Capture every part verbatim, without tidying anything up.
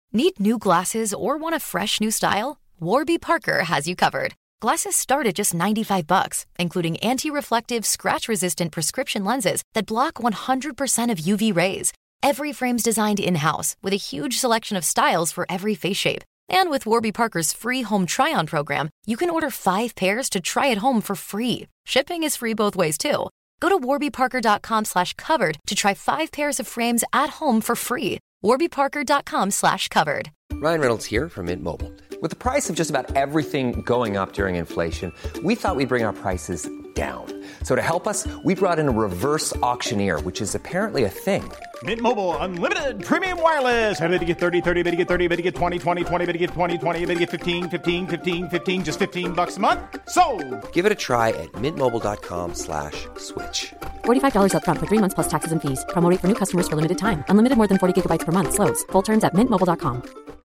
Need new glasses or want a fresh new style? Warby Parker has you covered. Glasses start at just ninety-five bucks, including anti-reflective, scratch-resistant prescription lenses that block one hundred percent of U V rays. Every frame's designed in-house with a huge selection of styles for every face shape. And with Warby Parker's free home try-on program, you can order five pairs to try at home for free. Shipping is free both ways, too. Go to warbyparker.com slash covered to try five pairs of frames at home for free. warbyparker.com slash covered. Ryan Reynolds here from Mint Mobile. With the price of just about everything going up during inflation, we thought we'd bring our prices down. So to help us, we brought in a reverse auctioneer, which is apparently a thing. Mint Mobile Unlimited Premium Wireless. How to get thirty, thirty, how to get thirty, how to get twenty, twenty, twenty, how to get twenty, twenty, how to get fifteen, fifteen, fifteen, fifteen, just fifteen bucks a month? Sold! Give it a try at mintmobile.com slash switch. forty-five dollars up front for three months plus taxes and fees. Promo rate for new customers for limited time. Unlimited more than forty gigabytes per month. Slows full terms at mint mobile dot com.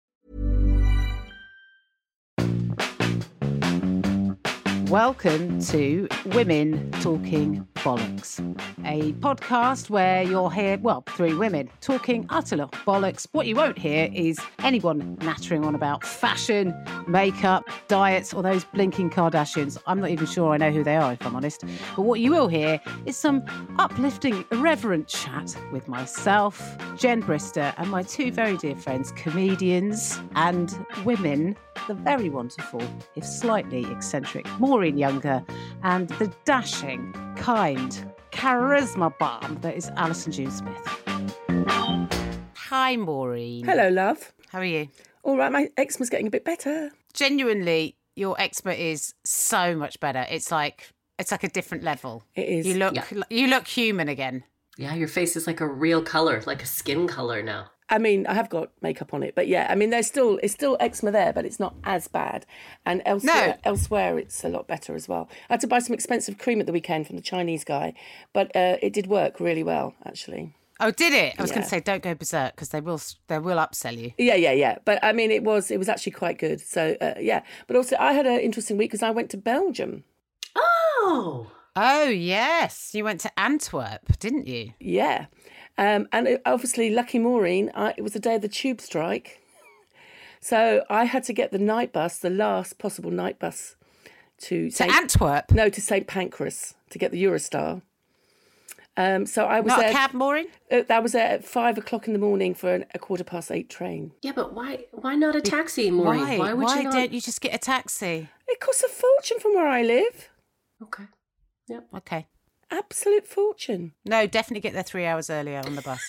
Welcome to Women Talking Bollocks, a podcast where you'll hear, well, three women talking utter bollocks. What you won't hear is anyone nattering on about fashion, makeup, diets, or those blinking Kardashians. I'm not even sure I know who they are, if I'm honest. But what you will hear is some uplifting, irreverent chat with myself, Jen Brister, and my two very dear friends, comedians and women, the very wonderful, if slightly eccentric, Maureen Younger, and the dashing, kind, charisma bomb that is Alison June Smith. Hi, Maureen. Hello, love. How are you? All right, my eczema's getting a bit better. Genuinely, your eczema is so much better. It's like it's like a different level. It is. You look, Yeah. you look human again. Yeah, your face is like a real colour, like a skin colour now. I mean, I have got makeup on it, but yeah, I mean, there's still it's still eczema there, but it's not as bad. And elsewhere, No. elsewhere, it's a lot better as well. I had to buy some expensive cream at the weekend from the Chinese guy, but uh, it did work really well, actually. Oh, did it? I was Yeah. going to say, don't go berserk because they will, they will upsell you. Yeah, yeah, yeah. But I mean, it was it was actually quite good. So uh, yeah, but also I had an interesting week because I went to Belgium. Oh! Oh, yes. You went to Antwerp, didn't you? Yeah. Um, and it, obviously, lucky Maureen, I, it was the day of the tube strike. So I had to get the night bus, the last possible night bus to... To Saint Antwerp? No, to Saint Pancras to get the Eurostar. Um, so I was Not there... a cab, Maureen? Uh, that was there at five o'clock in the morning for an, a quarter past eight train. Yeah, but why Why not a taxi, Maureen? Why? Why would Why you not? don't you just get a taxi? It costs a fortune from where I live. Okay. Yep. Okay. Absolute fortune. No, definitely get there three hours earlier on the bus.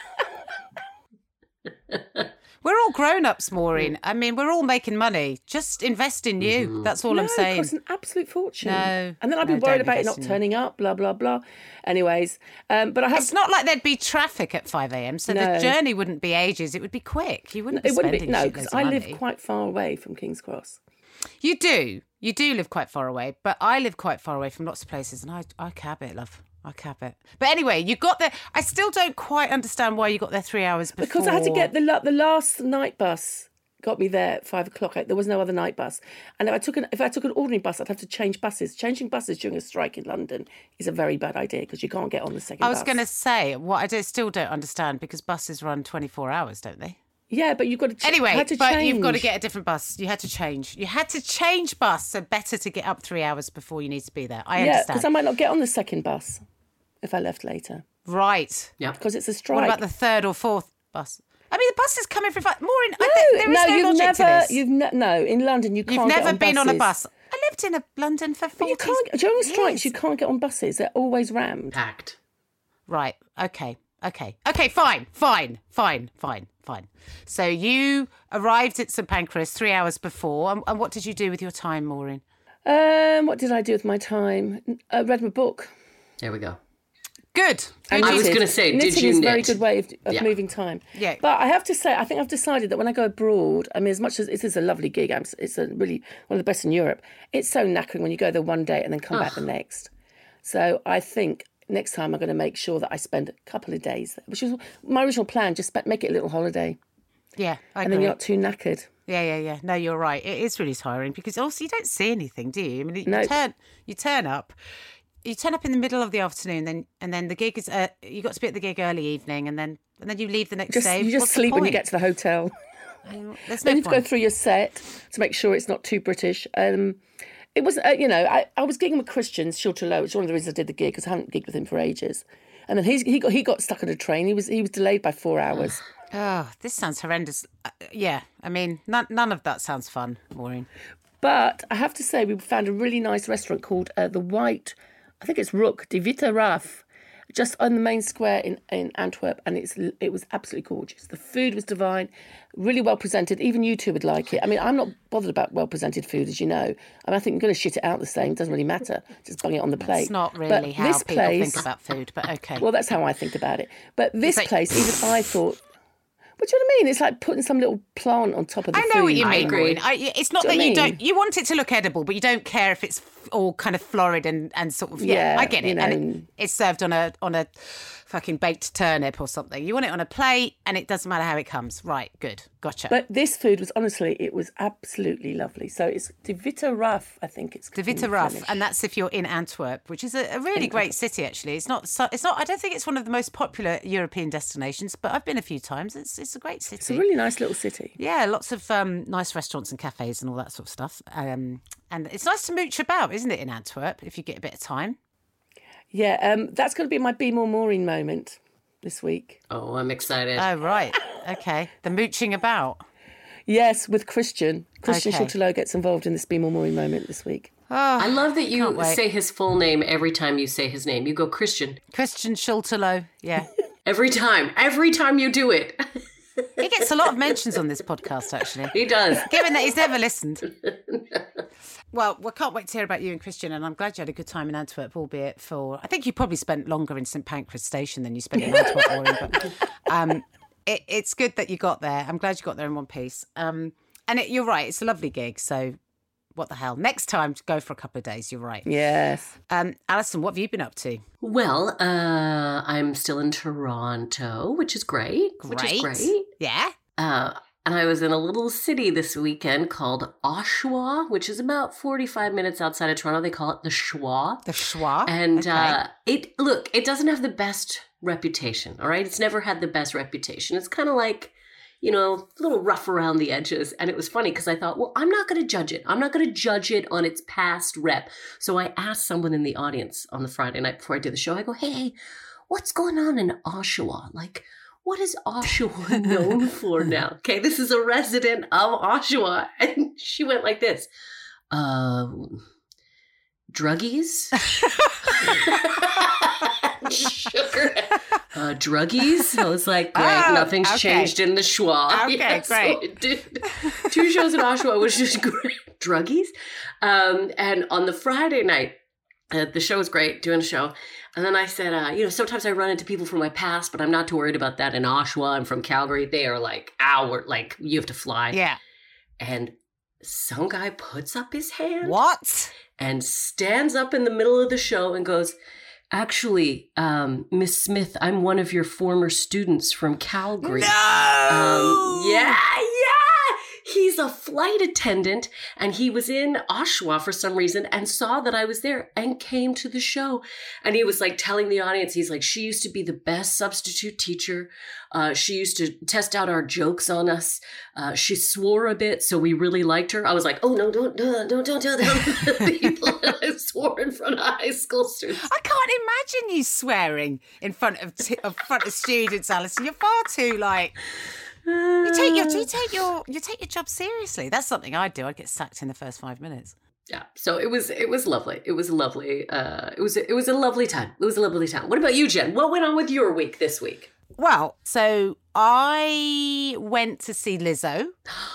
We're all grown-ups, Maureen. I mean, we're all making money. Just invest in you. Mm-hmm. That's all no, I'm saying. it costs an absolute fortune. No, And then I'd no, be worried don't about it invest not in you. turning up, blah, blah, blah. Anyways, um, but I have... It's not like there'd be traffic at five a.m, so No. the journey wouldn't be ages. It would be quick. You wouldn't be It wouldn't be... spending No, shitloads because of I money. live quite far away from King's Cross. You do. You do live quite far away, but I live quite far away from lots of places, and I, I cab it, love. I cab it. But anyway, you got there. I still don't quite understand why you got there three hours before. Because I had to get the la- the last night bus got me there at five o'clock. There was no other night bus, and if I took an if I took an ordinary bus, I'd have to change buses. Changing buses during a strike in London is a very bad idea because you can't get on the second. I was bus. going to say what I do, still don't understand because buses run twenty-four hours, don't they? Yeah, but you've got to ch- Anyway, had to but change. you've got to get a different bus. You had to change. You had to change bus, so better to get up three hours before you need to be there. I yeah, understand. because I might not get on the second bus if I left later Right. Yeah. because it's a strike. What about the third or fourth bus? I mean, the buses come every five. Maureen, No, I th- there is no, you've logic never. to this. You've ne- no in London. You can't. You've get never on been on a buses. bus. I lived in a London for But forty you can't during strikes. years. You can't get on buses. They're always rammed. Packed. Right. Okay. Okay. Okay. Fine. Fine. Fine. Fine. Fine. So you arrived at St Pancras three hours before, and, and what did you do with your time, Maureen? Um, what did I do with my time? I read my book. There we go. Good. I I was knitted. gonna say, did knitting you is a very knit? good way of, of Yeah. moving time. Yeah. But I have to say, I think I've decided that when I go abroad, I mean, as much as it is a lovely gig, I'm, it's a really one of the best in Europe. It's so knackering when you go there one day and then come back the next. So I think next time I'm going to make sure that I spend a couple of days there, which was my original plan. Just spe- make it a little holiday, Yeah. I and agree. then you're not too knackered. Yeah, yeah, yeah. No, you're right. It is really tiring because also you don't see anything, do you? I mean, you No. turn you turn up, you turn up in the middle of the afternoon, then and then the gig is uh, you got to be at the gig early evening, and then and then you leave the next Just day. you just What's the sleep when you point? get to the hotel. There's Then no you have to go point. through your set to make sure it's not too British. Um, it was, uh, you know, I, I was gigging with Christian Schulter-Low, which is one of the reasons I did the gig, because I hadn't gigged with him for ages. And then he's, he got he got stuck on a train. He was he was delayed by four hours. Oh, this sounds horrendous. Uh, yeah, I mean, none, none of that sounds fun, Maureen. But I have to say, we found a really nice restaurant called uh, the White, I think it's Rook, De Witte Raaf, just on the main square in, in Antwerp, and it's it was absolutely gorgeous. The food was divine, really well presented. Even you two would like it. I mean, I'm not bothered about well presented food, as you know. I mean, I think you're going to shit it out the same. It doesn't really matter. Just bung it on the plate. It's not But really how this people place, think about food, but okay. Well, that's how I think about it. But this like- place, even I thought, what do you know what I mean? It's like putting some little plant on top of the I food. know what you I mean, agree. Maureen. I, it's not Do you that know you what I don't. mean? You want it to look edible, but you don't care if it's all kind of florid and, and sort of. Yeah, Yeah, I get it. you And know. it, it's served on a on a fucking baked turnip or something. You want it on a plate, and it doesn't matter how it comes. Right, good, gotcha. But this food was honestly, it was absolutely lovely. So it's De Witte Raaf, I think it's De in Witte Raaf, Flemish. and that's if you're in Antwerp, which is a, a really great city. Actually, it's not. So, it's not. I don't think it's one of the most popular European destinations, but I've been a few times. It's it's a great city. It's a really nice little city. Yeah, lots of um, nice restaurants and cafes and all that sort of stuff. Um, and it's nice to mooch about, isn't it, in Antwerp, if you get a bit of time? Yeah, um, that's going to be my Be More Maureen moment this week. Oh, I'm excited. Oh, right. Okay. The mooching about. Yes, with Christian. Christian Okay. Schulter-Low gets involved in this Be More Maureen moment this week. I love that you can't wait. say his full name every time you say his name. You go Christian. Christian Schulter-Low. Yeah. Every time. Every time you do it. He gets a lot of mentions on this podcast, actually. He does. Given that he's never listened. Well, we can't wait to hear about you and Christian, and I'm glad you had a good time in Antwerp, albeit for... I think you probably spent longer in St Pancras Station than you spent in Antwerp, Maureen, but um, it, it's good that you got there. I'm glad you got there in one piece. Um, and it, you're right, it's a lovely gig, so what the hell. Next time, go for a couple of days, you're right. Yes. Um, Alison, what have you been up to? Well, uh, I'm still in Toronto, which is great. Which is great. Yeah? Uh, and I was in a little city this weekend called Oshawa, which is about forty-five minutes outside of Toronto. They call it the Schwa. The Schwa? And Okay. uh, it look, it doesn't have the best reputation, all right? It's never had the best reputation. It's kind of like, you know, a little rough around the edges. And it was funny because I thought, well, I'm not going to judge it. I'm not going to judge it on its past rep. So I asked someone in the audience on the Friday night before I did the show, I go, hey, hey, what's going on in Oshawa? Like, what is Oshawa known for now? Okay, this is a resident of Oshawa. And she went like this, uh, druggies? Shook her head. Uh, druggies? I was like, great, Oh, nothing's okay. changed in the Schwa. Okay, Yeah, so great. it did. Two shows in Oshawa, which is great. Druggies? Um, and on the Friday night, uh, the show was great, doing a show. And then I said, uh, you know, sometimes I run into people from my past, but I'm not too worried about that in Oshawa. I'm from Calgary. They are like hour, like you have to fly. Yeah. And some guy puts up his hand What? and stands up in the middle of the show and goes, actually, um, Miss Smith, I'm one of your former students from Calgary. No! Um, yeah, yeah. He's a flight attendant, and he was in Oshawa for some reason and saw that I was there and came to the show. And he was like telling the audience, he's like, she used to be the best substitute teacher. Uh, she used to test out our jokes on us. Uh, she swore a bit, so we really liked her. I was like, oh no, don't, don't, don't, don't tell them. People I swore in front of high school students. I can't imagine you swearing in front of t- in front of students, Alison. You're far too like you take your you take your you take your job seriously. That's something I'd do. I'd get sacked in the first five minutes. Yeah, so it was it was lovely. It was lovely. Uh, it was it was a lovely time. It was a lovely time. What about you, Jen? What went on with your week this week? Well, so I went to see Lizzo.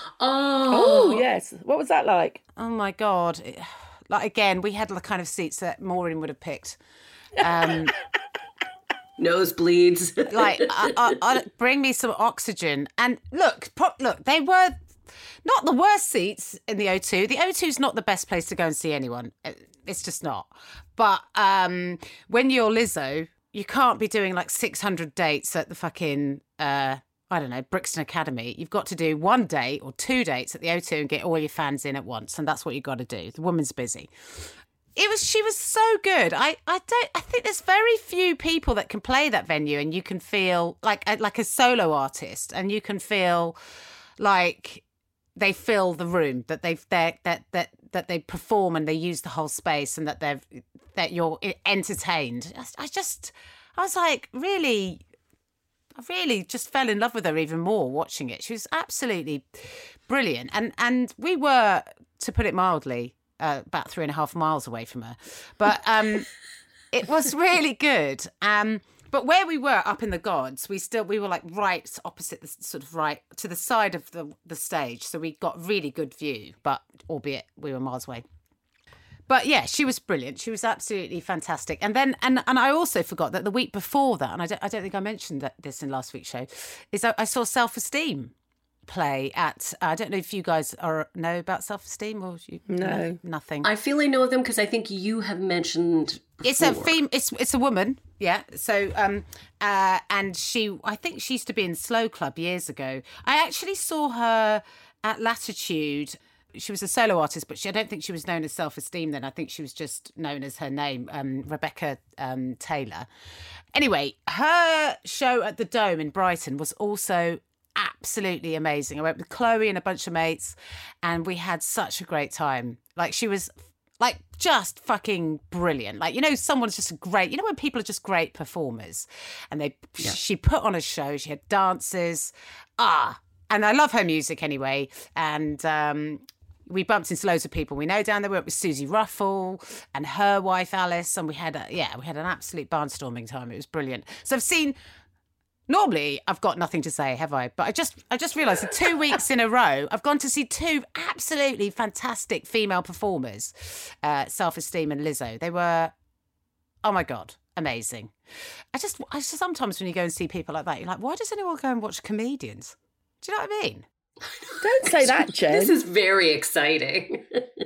Oh, yes. What was that like? Oh my god! It- like again, we had the kind of seats that Maureen would have picked. Um, Nosebleeds. like, I, I, I, bring me some oxygen. And look, pro- look, they were not the worst seats in the O two. The O two is not the best place to go and see anyone. It's just not. But um, when you're Lizzo, you can't be doing like six hundred dates at the fucking, uh, I don't know, Brixton Academy. You've got to do one date or two dates at the O two and get all your fans in at once. And that's what you've got to do. The woman's busy. It was. She was so good. I, I don't. I think there's very few people that can play that venue, and you can feel like a, like a solo artist, and you can feel like they fill the room, that they've that that that that they perform and they use the whole space, and that they've that you're entertained. I just, I was like, really, I really just fell in love with her even more watching it. She was absolutely brilliant, and and we were, to put it mildly, uh, about three and a half miles away from her, but um, it was really good. Um. But where we were up in the gods, we still we were like right opposite the sort of right to the side of the the stage, so we got really good view. But albeit we were miles away. But yeah, she was brilliant. She was absolutely fantastic. And then and and I also forgot that the week before that, and I don't I don't think I mentioned that this in last week's show, is I, I saw Self Esteem play at. Uh, I don't know if you guys are know about Self Esteem or you, no. no nothing. I feel I know them because I think you have mentioned. Before. It's a fem- It's it's a woman. Yeah. So, um, uh, and she, I think she used to be in Slow Club years ago. I actually saw her at Latitude. She was a solo artist, but she, I don't think she was known as Self Esteem then. I think she was just known as her name, um, Rebecca um, Taylor. Anyway, her show at the Dome in Brighton was also absolutely amazing. I went with Chloe and a bunch of mates, and we had such a great time. Like, she was like just fucking brilliant. Like, you know, someone's just great. You know when people are just great performers, and they yeah. she put on a show. She had dances. Ah, and I love her music anyway. And um, we bumped into loads of people we know down there. We went with Susie Ruffle and her wife Alice, and we had a, yeah, we had an absolute barnstorming time. It was brilliant. So I've seen. Normally, I've got nothing to say, have I? But I just I just realised that two weeks in a row, I've gone to see two absolutely fantastic female performers, uh, Self Esteem and Lizzo. They were, oh my God, amazing. I just, I just sometimes when you go and see people like that, you're like, why does anyone go and watch comedians? Do you know what I mean? Don't say that, Jen. This is very exciting.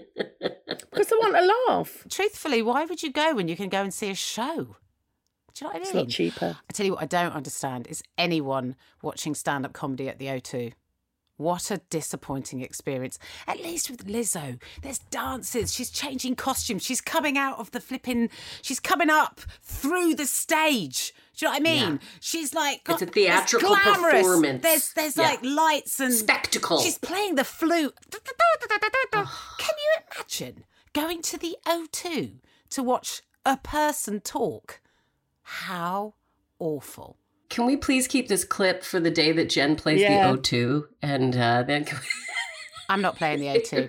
Because I want to laugh. Truthfully, why would you go when you can go and see a show? Do you know what I mean? It's not cheaper. I tell you what I don't understand is anyone watching stand-up comedy at the O two. What a disappointing experience. At least with Lizzo, there's dances. She's changing costumes. She's coming out of the flipping... She's coming up through the stage. Do you know what I mean? Yeah. She's like... It's a theatrical it's performance. There's, there's yeah. like lights and... Spectacle. She's playing the flute. Can you imagine going to the O two to watch a person talk? How awful. Can we please keep this clip for the day that Jen plays yeah. the O two? And uh, then can we... I'm not playing the O two.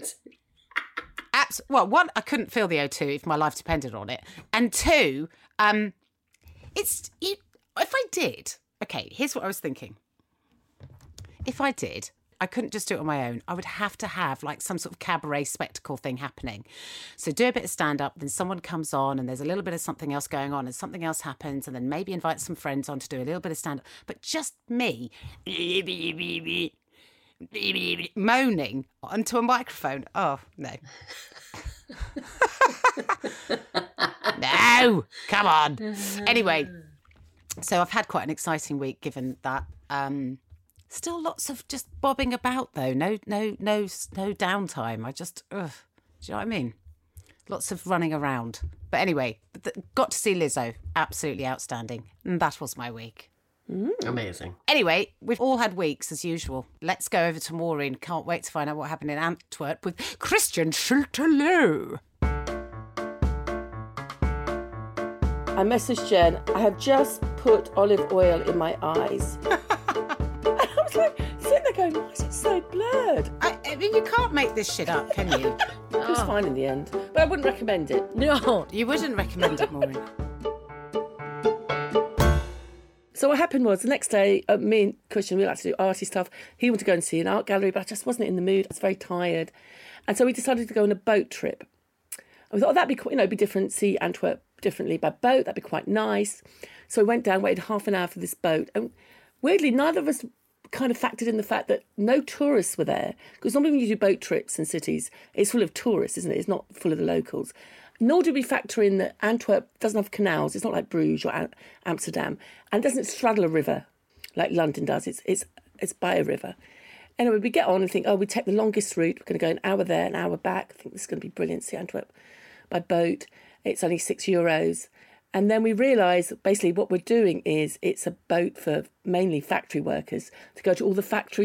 Abs- well, one, I couldn't feel the O two if my life depended on it. And two, um, it's you, if I did, okay, here's what I was thinking. If I did, I couldn't just do it on my own. I would have to have like some sort of cabaret spectacle thing happening. So do a bit of stand-up, then someone comes on and there's a little bit of something else going on and something else happens, and then maybe invite some friends on to do a little bit of stand-up. But just me moaning onto a microphone. Oh, no. No, come on. Anyway, so I've had quite an exciting week given that. Um, Still lots of just bobbing about though. No, no, no, no downtime. I just, ugh. Do you know what I mean? Lots of running around. But anyway, th- got to see Lizzo. Absolutely outstanding. And that was my week. Mm. Amazing. Anyway, we've all had weeks as usual. Let's go over to Maureen. Can't wait to find out what happened in Antwerp with Christian Châtelet. I messaged Jen. I have just put olive oil in my eyes. I was like, sitting there going, why is it so blurred? I, I mean, you can't make this shit up, can you? It was fine in the end, but I wouldn't recommend it. No, you wouldn't recommend it, Maureen. So what happened was the next day, uh, me and Christian, we like to do arty stuff. He wanted to go and see an art gallery, but I just wasn't in the mood. I was very tired. And so we decided to go on a boat trip. And we thought, oh, that'd be, you know, it'd be different, see Antwerp differently by boat. That'd be quite nice. So we went down, waited half an hour for this boat. And weirdly, neither of us kind of factored in the fact that no tourists were there, because normally when you do boat trips in cities, it's full of tourists, isn't it? It's not full of the locals. Nor did we factor in that Antwerp doesn't have canals. It's not like Bruges or Am- Amsterdam, and it doesn't straddle a river like London does. It's it's it's by a river. Anyway, we get on and think, oh, we take the longest route. We're going to go an hour there, an hour back. I think this is going to be brilliant. See Antwerp by boat. It's only six euros. And then we realise basically what we're doing is it's a boat for mainly factory workers to go to all the factories that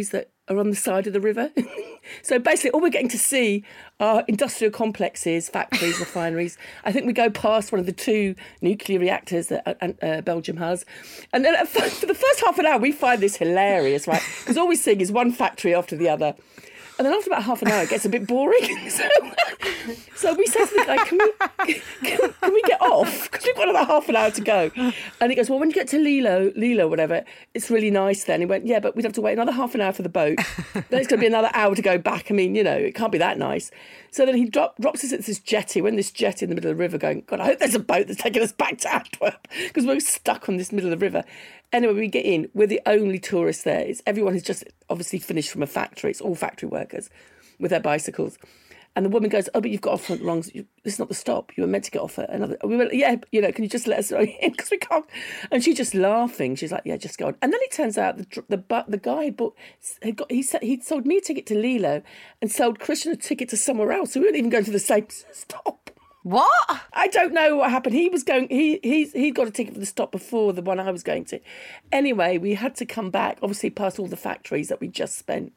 are on the side of the river. So basically all we're getting to see are industrial complexes, factories, refineries. I think we go past one of the two nuclear reactors that uh, uh, Belgium has. And then for the first half an hour, we find this hilarious, right? Because all we're seeing is one factory after the other. And then after about half an hour, it gets a bit boring. So, so we said to the guy, can we, can, can we get off? Because we've got another half an hour to go. And he goes, well, when you get to Lilo, Lilo, whatever, it's really nice then. He went, yeah, but we'd have to wait another half an hour for the boat. Then it's going to be another hour to go back. I mean, you know, it can't be that nice. So then he drop, drops us at this jetty. We're in this jetty in the middle of the river going, God, I hope there's a boat that's taking us back to Antwerp. Because we're stuck on this middle of the river. Anyway, we get in. We're the only tourists there. It's, everyone has just obviously finished from a factory. It's all factory workers with their bicycles. And the woman goes, oh, but you've got off at the wrong... This is not the stop. You were meant to get off at another... We were, yeah, you know, can you just let us in? Because we can't... And she's just laughing. She's like, yeah, just go on. And then it turns out the the, the guy had bought... Had got, he said he'd sold me a ticket to Lilo and sold Christian a ticket to somewhere else. So we weren't even going to the same stop. What? I don't know what happened. He was going. He he's he got a ticket for the stop before the one I was going to. Anyway, we had to come back, obviously past all the factories that we just spent.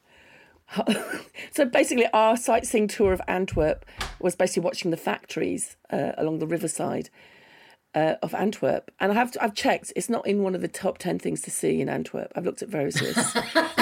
So basically, our sightseeing tour of Antwerp was basically watching the factories uh, along the riverside uh, of Antwerp. And I have to, I've checked. It's not in one of the top ten things to see in Antwerp. I've looked at various lists.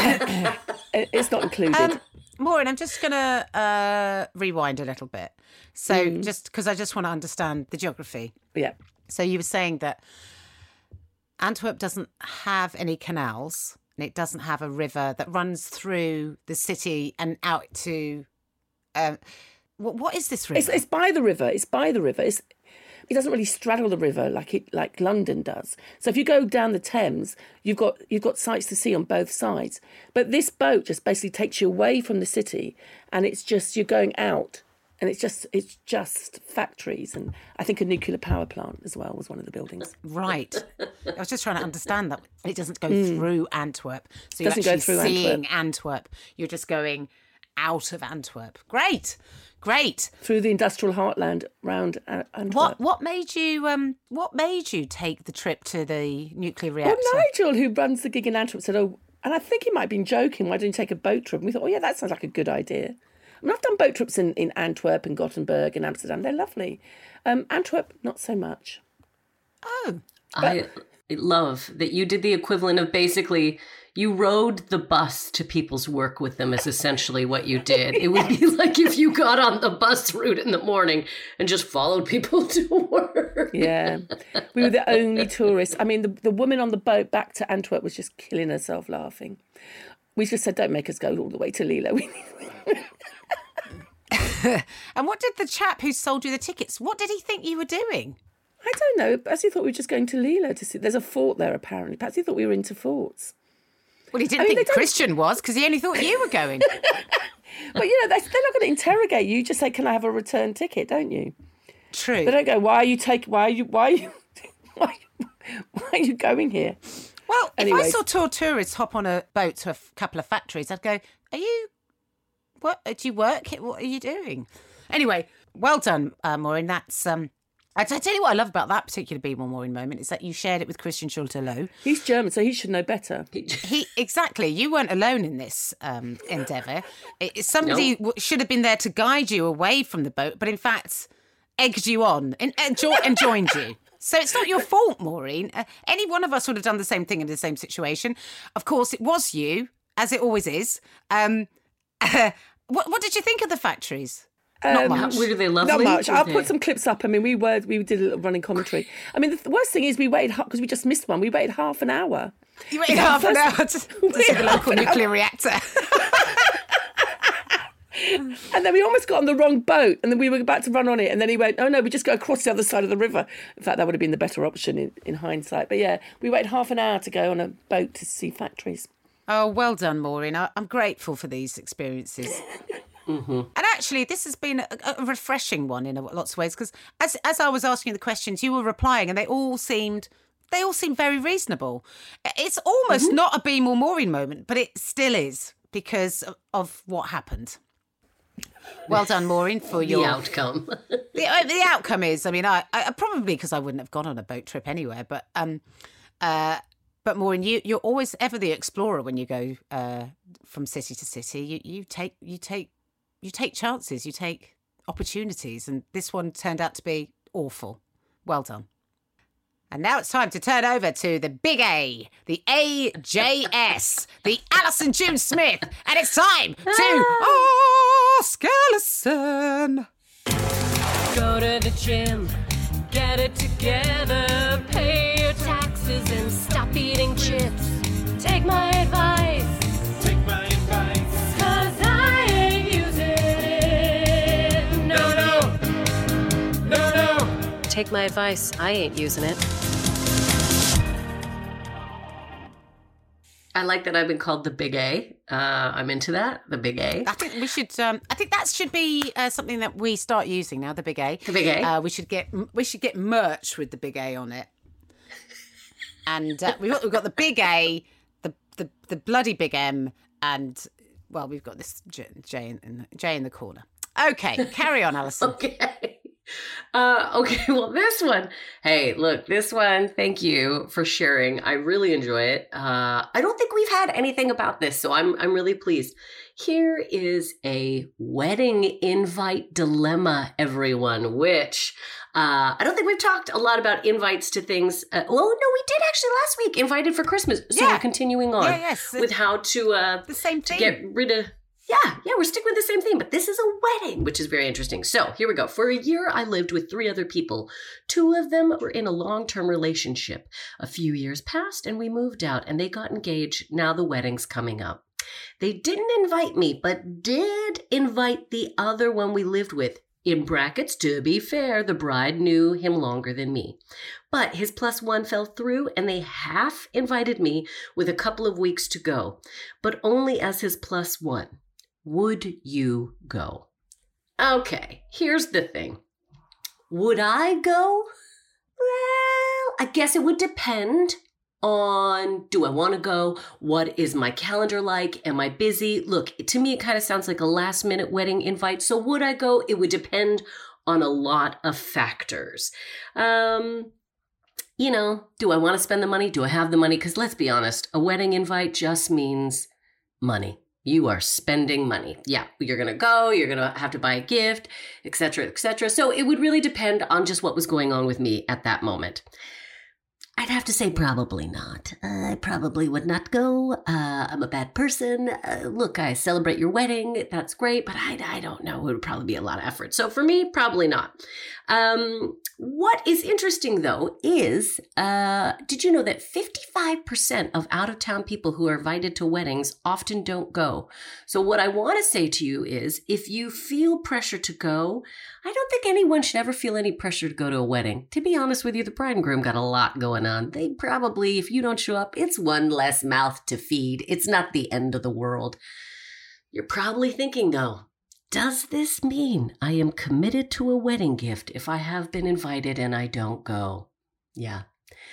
It's not included. Um, Maureen, I'm just going to uh, rewind a little bit. So mm. just because I just want to understand the geography. Yeah. So you were saying that Antwerp doesn't have any canals and it doesn't have a river that runs through the city and out to... Um, what, what is this river? It's, it's by the river. It's by the river. It's, it doesn't really straddle the river like it like London does. So if you go down the Thames, you've got you've got sights to see on both sides. But this boat just basically takes you away from the city, and it's just you're going out, and it's just it's just factories, and I think a nuclear power plant as well was one of the buildings. Right. I was just trying to understand that it doesn't go mm. through Antwerp, so you're doesn't actually go through seeing Antwerp. Antwerp. You're just going out of Antwerp. Great. Great. Through the industrial heartland round Antwerp. What what made you um what made you take the trip to the nuclear reactor? Well, Nigel, who runs the gig in Antwerp, said, oh, and I think he might have been joking, why don't you take a boat trip? And we thought, oh yeah, that sounds like a good idea. I mean, I've done boat trips in, in Antwerp and Gothenburg and Amsterdam. They're lovely. Um, Antwerp, not so much. Oh. But, I love that you did the equivalent of basically you rode the bus to people's work with them is essentially what you did. It would be like if you got on the bus route in the morning and just followed people to work. Yeah. We were the only tourists. I mean, the, the woman on the boat back to Antwerp was just killing herself laughing. We just said, don't make us go all the way to Lilo. And what did the chap who sold you the tickets, what did he think you were doing? I don't know. Perhaps he thought we were just going to Lilo to see. There's a fort there, apparently. Perhaps he thought we were into forts. Well, he didn't I mean, think Christian was because he only thought you were going. Well, you know, they're, they're not going to interrogate you. You just say, can I have a return ticket, don't you? True. They don't go, why are you taking, why are you, why are you, why, why are you going here? Well, Anyways. if I saw tour tourists hop on a boat to a f- couple of factories, I'd go, are you, what, do you work? What are you doing? Anyway, well done, uh, Maureen. That's, um, I tell you what I love about that particular Be More Maureen moment is that you shared it with Christian Schulte-Loh. He's German, so he should know better. He exactly. You weren't alone in this um, endeavour. It, somebody no. w- should have been there to guide you away from the boat, but in fact, egged you on and, and, jo- and joined you. So it's not your fault, Maureen. Uh, any one of us would have done the same thing in the same situation. Of course, it was you, as it always is. Um, uh, what, what did you think of the factories? Not Um, much. Were they lovely? Not much. Were I'll they- put some clips up. I mean, we were we did a little running commentary. I mean, the worst thing is we waited because we just missed one. We waited half an hour. You waited half an hour to, to see the local an nuclear hour. reactor. And then we almost got on the wrong boat, and then we were about to run on it, and then he went, oh no, we just go across the other side of the river. In fact, that would have been the better option in, in hindsight. But yeah, we waited half an hour to go on a boat to see factories. Oh, well done, Maureen. I, I'm grateful for these experiences. Mm-hmm. And actually, this has been a, a refreshing one in a, lots of ways, because as as I was asking the questions, you were replying, and they all seemed they all seemed very reasonable. It's almost mm-hmm. not a Be More Maureen moment, but it still is because of, of what happened. Well done, Maureen, for your the outcome. the, uh, the outcome is, I mean, I, I probably because I wouldn't have gone on a boat trip anywhere, but um, uh, But Maureen, you you're always ever the explorer when you go uh, from city to city. You you take you take you take chances, you take opportunities, and this one turned out to be awful. Well done. And now it's time to turn over to the big A, the A J S, the Alison June Smith, and it's time to ask Alison. Go to the gym, get it together, pay your taxes and stop eating chips. Take my advice, take my advice, 'cause I ain't using it. No, no, no, no. Take my advice, I ain't using it. I like that I've been called the Big A. Uh, I'm into that, the Big A. I think we should. Um, I think that should be uh, something that we start using now. The Big A. The Big A. Uh, we should get. We should get merch with the Big A on it. And uh, we've got we've got the Big A, the the the bloody Big M, and well, we've got this J, J in J in the corner. Okay, carry on, Alison. Okay. Uh, okay, well, this one, hey, look, this one, thank you for sharing. I really enjoy it. Uh, I don't think we've had anything about this, so I'm I'm really pleased. Here is a wedding invite dilemma, everyone, which uh, I don't think we've talked a lot about invites to things. Uh, well, no, we did actually last week, invited for Christmas. So yeah. we're continuing on yeah, yes. with how to, uh, the same to thing. get rid of... Yeah, yeah, we're sticking with the same thing, but this is a wedding, which is very interesting. So here we go. For a year, I lived with three other people. Two of them were in a long-term relationship. A few years passed and we moved out and they got engaged. Now the wedding's coming up. They didn't invite me, but did invite the other one we lived with. In brackets, to be fair, the bride knew him longer than me. But his plus one fell through and they half invited me with a couple of weeks to go, but only as his plus one. Would you go? Okay, here's the thing. Would I go? Well, I guess it would depend on, do I want to go? What is my calendar like? Am I busy? Look, to me, it kind of sounds like a last minute wedding invite. So would I go? It would depend on a lot of factors. Um, you know, do I want to spend the money? Do I have the money? Because let's be honest, a wedding invite just means money. You are spending money. Yeah, you're going to go, you're going to have to buy a gift, et cetera, et cetera. So it would really depend on just what was going on with me at that moment. I'd have to say probably not. Uh, I probably would not go. Uh, I'm a bad person. Uh, look, I celebrate your wedding. That's great, but I, I don't know. It would probably be a lot of effort. So for me, probably not. Um, what is interesting, though, is uh, did you know that fifty-five percent of out-of-town people who are invited to weddings often don't go? So what I want to say to you is if you feel pressure to go, I don't think anyone should ever feel any pressure to go to a wedding. To be honest with you, the bride and groom got a lot going on. They probably, if you don't show up, it's one less mouth to feed. It's not the end of the world. You're probably thinking, though, does this mean I am committed to a wedding gift if I have been invited and I don't go? Yeah.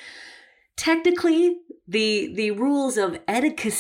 Technically, the the rules of etiquette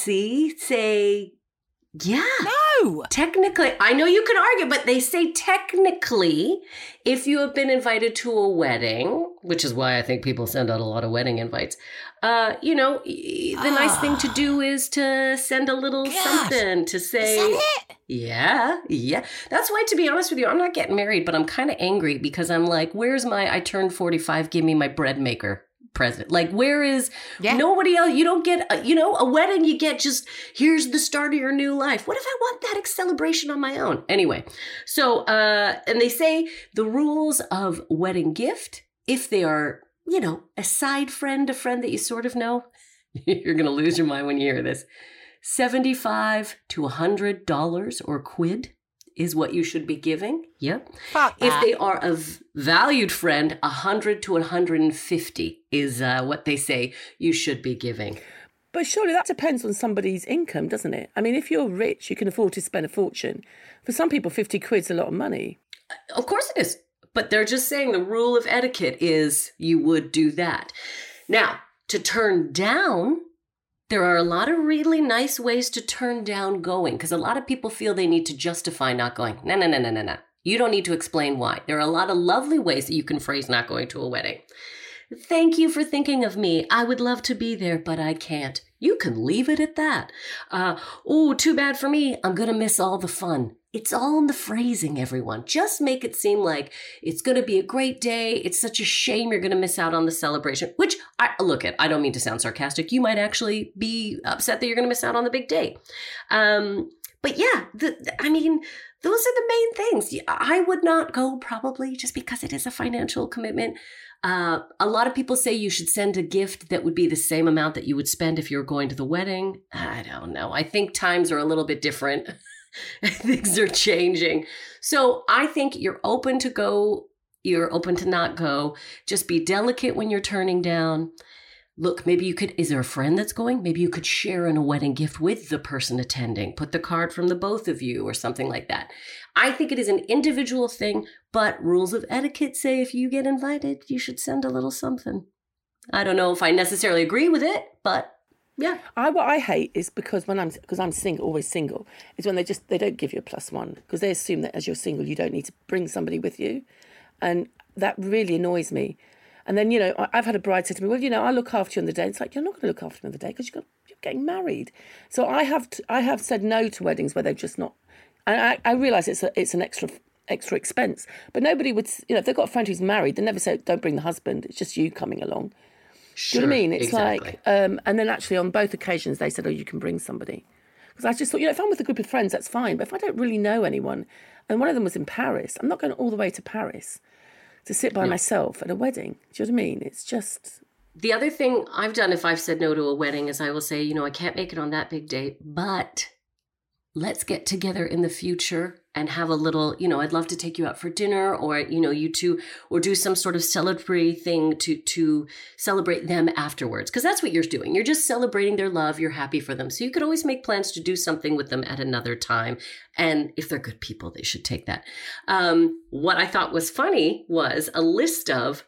say, yeah. No. Technically, I know you can argue, but they say technically, if you have been invited to a wedding, which is why I think people send out a lot of wedding invites, uh, you know, the ah. nice thing to do is to send a little Gosh. something to say. Is that it? Yeah, yeah. That's why, to be honest with you, I'm not getting married, but I'm kind of angry because I'm like, where's my, I turned forty-five, give me my bread maker present. Like, where is yeah. nobody else? You don't get, a, you know, a wedding, you get just, here's the start of your new life. What if I want that celebration on my own? Anyway, so, uh, and they say the rules of wedding gift, if they are, you know, a side friend, a friend that you sort of know, you're going to lose your mind when you hear this, seventy-five to one hundred dollars or quid is what you should be giving. Yep. Fuck that. If they are a valued friend, one hundred to one hundred fifty is uh, what they say you should be giving. But surely that depends on somebody's income, doesn't it? I mean, if you're rich, you can afford to spend a fortune. For some people, fifty quid's a lot of money. Of course it is. But they're just saying the rule of etiquette is you would do that. Now, to turn down, there are a lot of really nice ways to turn down going, because a lot of people feel they need to justify not going. No, no, no, no, no, no. You don't need to explain why. There are a lot of lovely ways that you can phrase not going to a wedding. Thank you for thinking of me. I would love to be there, but I can't. You can leave it at that. Uh, oh, too bad for me. I'm going to miss all the fun. It's all in the phrasing, everyone. Just make it seem like it's going to be a great day. It's such a shame you're going to miss out on the celebration, which I look at. I don't mean to sound sarcastic. You might actually be upset that you're going to miss out on the big day. Um, but yeah, the, the, I mean, those are the main things. I would not go probably just because it is a financial commitment. Uh, a lot of people say you should send a gift that would be the same amount that you would spend if you were going to the wedding. I don't know. I think times are a little bit different. Things are changing. So I think you're open to go. You're open to not go. Just be delicate when you're turning down. Look, maybe you could, is there a friend that's going? Maybe you could share in a wedding gift with the person attending. Put the card from the both of you or something like that. I think it is an individual thing, but rules of etiquette say if you get invited, you should send a little something. I don't know if I necessarily agree with it, but yeah. I what I hate is because when I'm because I'm single, always single, is when they just they don't give you a plus one because they assume that as you're single, you don't need to bring somebody with you, and that really annoys me. And then, you know, I've had a bride say to me, well, you know, I'll look after you on the day. It's like, you're not going to look after me on the day because you're getting married. So I have to, I have said no to weddings where they've just not. And I, I realise it's a, it's an extra extra expense. But nobody would, you know, if they've got a friend who's married, they never say, don't bring the husband. It's just you coming along. Sure, do you know what I mean? It's exactly. like, um, and then actually on both occasions they said, oh, you can bring somebody. Because I just thought, you know, if I'm with a group of friends, that's fine. But if I don't really know anyone, and one of them was in Paris, I'm not going all the way to Paris to sit by No. myself at a wedding. Do you know what I mean? It's just... The other thing I've done if I've said no to a wedding is I will say, you know, I can't make it on that big day, but let's get together in the future and have a little, you know, I'd love to take you out for dinner or, you know, you two, or do some sort of celebratory thing to, to celebrate them afterwards. Because that's what you're doing. You're just celebrating their love. You're happy for them. So you could always make plans to do something with them at another time. And if they're good people, they should take that. Um, what I thought was funny was a list of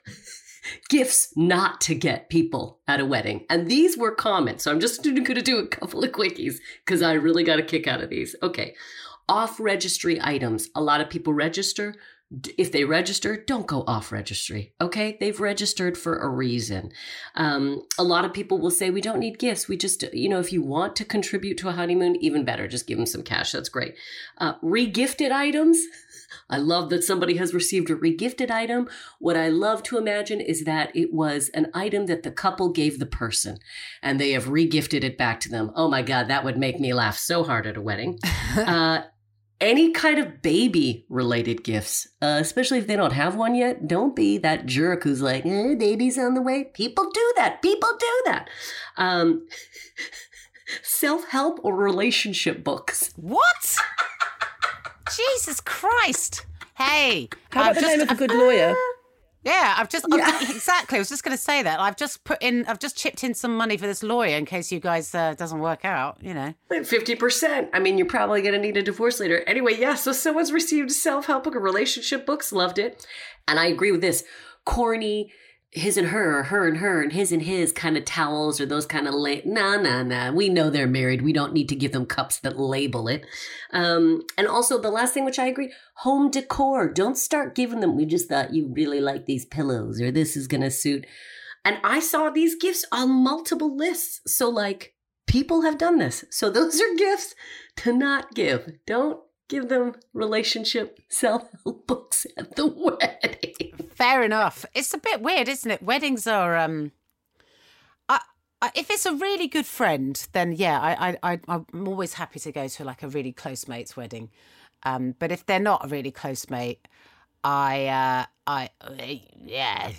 gifts not to get people at a wedding. And these were common. So I'm just going to do a couple of quickies because I really got a kick out of these. Okay. Off registry items. A lot of people register. If they register, don't go off registry. Okay. They've registered for a reason. Um, a lot of people will say, we don't need gifts. We just, you know, if you want to contribute to a honeymoon, even better, just give them some cash. That's great. Uh, re-gifted items. I love that somebody has received a regifted item. What I love to imagine is that it was an item that the couple gave the person and they have regifted it back to them. Oh my God, that would make me laugh so hard at a wedding. uh, any kind of baby related gifts, uh, especially if they don't have one yet. Don't be that jerk who's like, eh, baby's on the way. People do that. People do that. Um, self-help or relationship books. What? Jesus Christ. Hey. How about I've the just, name of a I've- good lawyer? Yeah, I've just, Yeah. I've- exactly. I was just going to say that. I've just put in, I've just chipped in some money for this lawyer in case you guys uh, doesn't work out, you know. fifty percent. I mean, you're probably going to need a divorce later. Anyway, yeah, so someone's received a self-help book or relationship books, loved it. And I agree with this. Corny, his and her, or her and her, and his and his kind of towels or those kind of, la- nah, nah, nah. We know they're married. We don't need to give them cups that label it. Um, and also the last thing, which I agree, home decor. Don't start giving them, we just thought you really like these pillows or this is going to suit. And I saw these gifts on multiple lists. So like people have done this. So those are gifts to not give. Don't give them relationship self-help books at the wedding. Fair enough. It's a bit weird, isn't it? Weddings are, um, I, I, if it's a really good friend, then yeah, I, I, I, I'm always happy to go to like a really close mate's wedding. Um, but if they're not a really close mate, I, uh, I, yeah,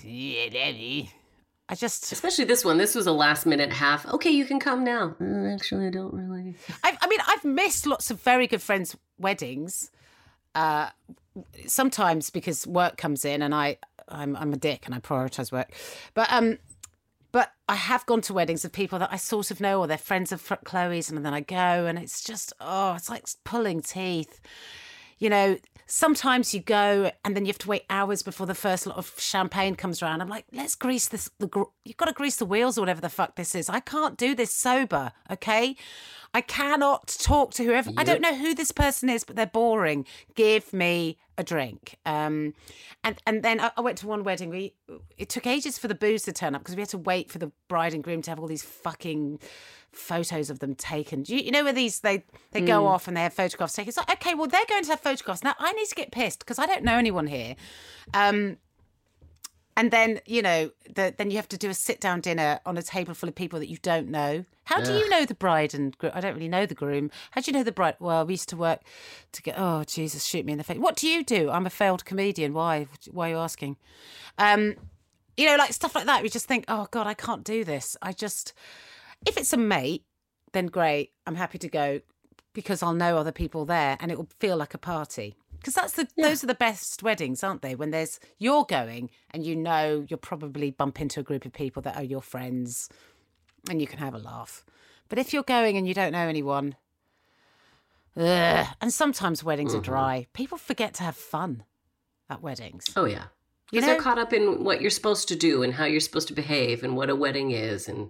I just, Especially this one. This was a last minute half. Okay, you can come now. Uh, actually, I don't really. I, I mean, I've missed lots of very good friends' weddings. Uh, sometimes because work comes in and I, I'm, I'm a dick and I prioritise work. But um, but I have gone to weddings of people that I sort of know or they're friends of Chloe's and then I go and it's just, oh, it's like pulling teeth. You know, sometimes you go and then you have to wait hours before the first lot of champagne comes around. I'm like, let's grease this. The, you've got to grease the wheels or whatever the fuck this is. I can't do this sober, okay? I cannot talk to whoever. Yep. I don't know who this person is, but they're boring. Give me a drink. Um, and and then I, I went to one wedding. We it took ages for the booze to turn up because we had to wait for the bride and groom to have all these fucking photos of them taken. Do you, you know where these they they go off and they have photographs taken? It's like, okay, well they're going to have photographs now. I need to get pissed because I don't know anyone here. Um, and then you know, the, then you have to do a sit-down dinner on a table full of people that you don't know. How do you know the bride and groom? I don't really know the groom. How do you know the bride? Well, we used to work to get. Oh Jesus, shoot me in the face. What do you do? I'm a failed comedian. Why? Why are you asking? Um, you know, like stuff like that. We just think, oh God, I can't do this. I just. If it's a mate, then great. I'm happy to go because I'll know other people there and it will feel like a party. Because that's the yeah. those are the best weddings, aren't they? When there's you're going and you know you'll probably bump into a group of people that are your friends and you can have a laugh. But if you're going and you don't know anyone, ugh, and sometimes weddings mm-hmm. are dry. People forget to have fun at weddings. Oh, yeah. Because You know? they're caught up in what you're supposed to do and how you're supposed to behave and what a wedding is and...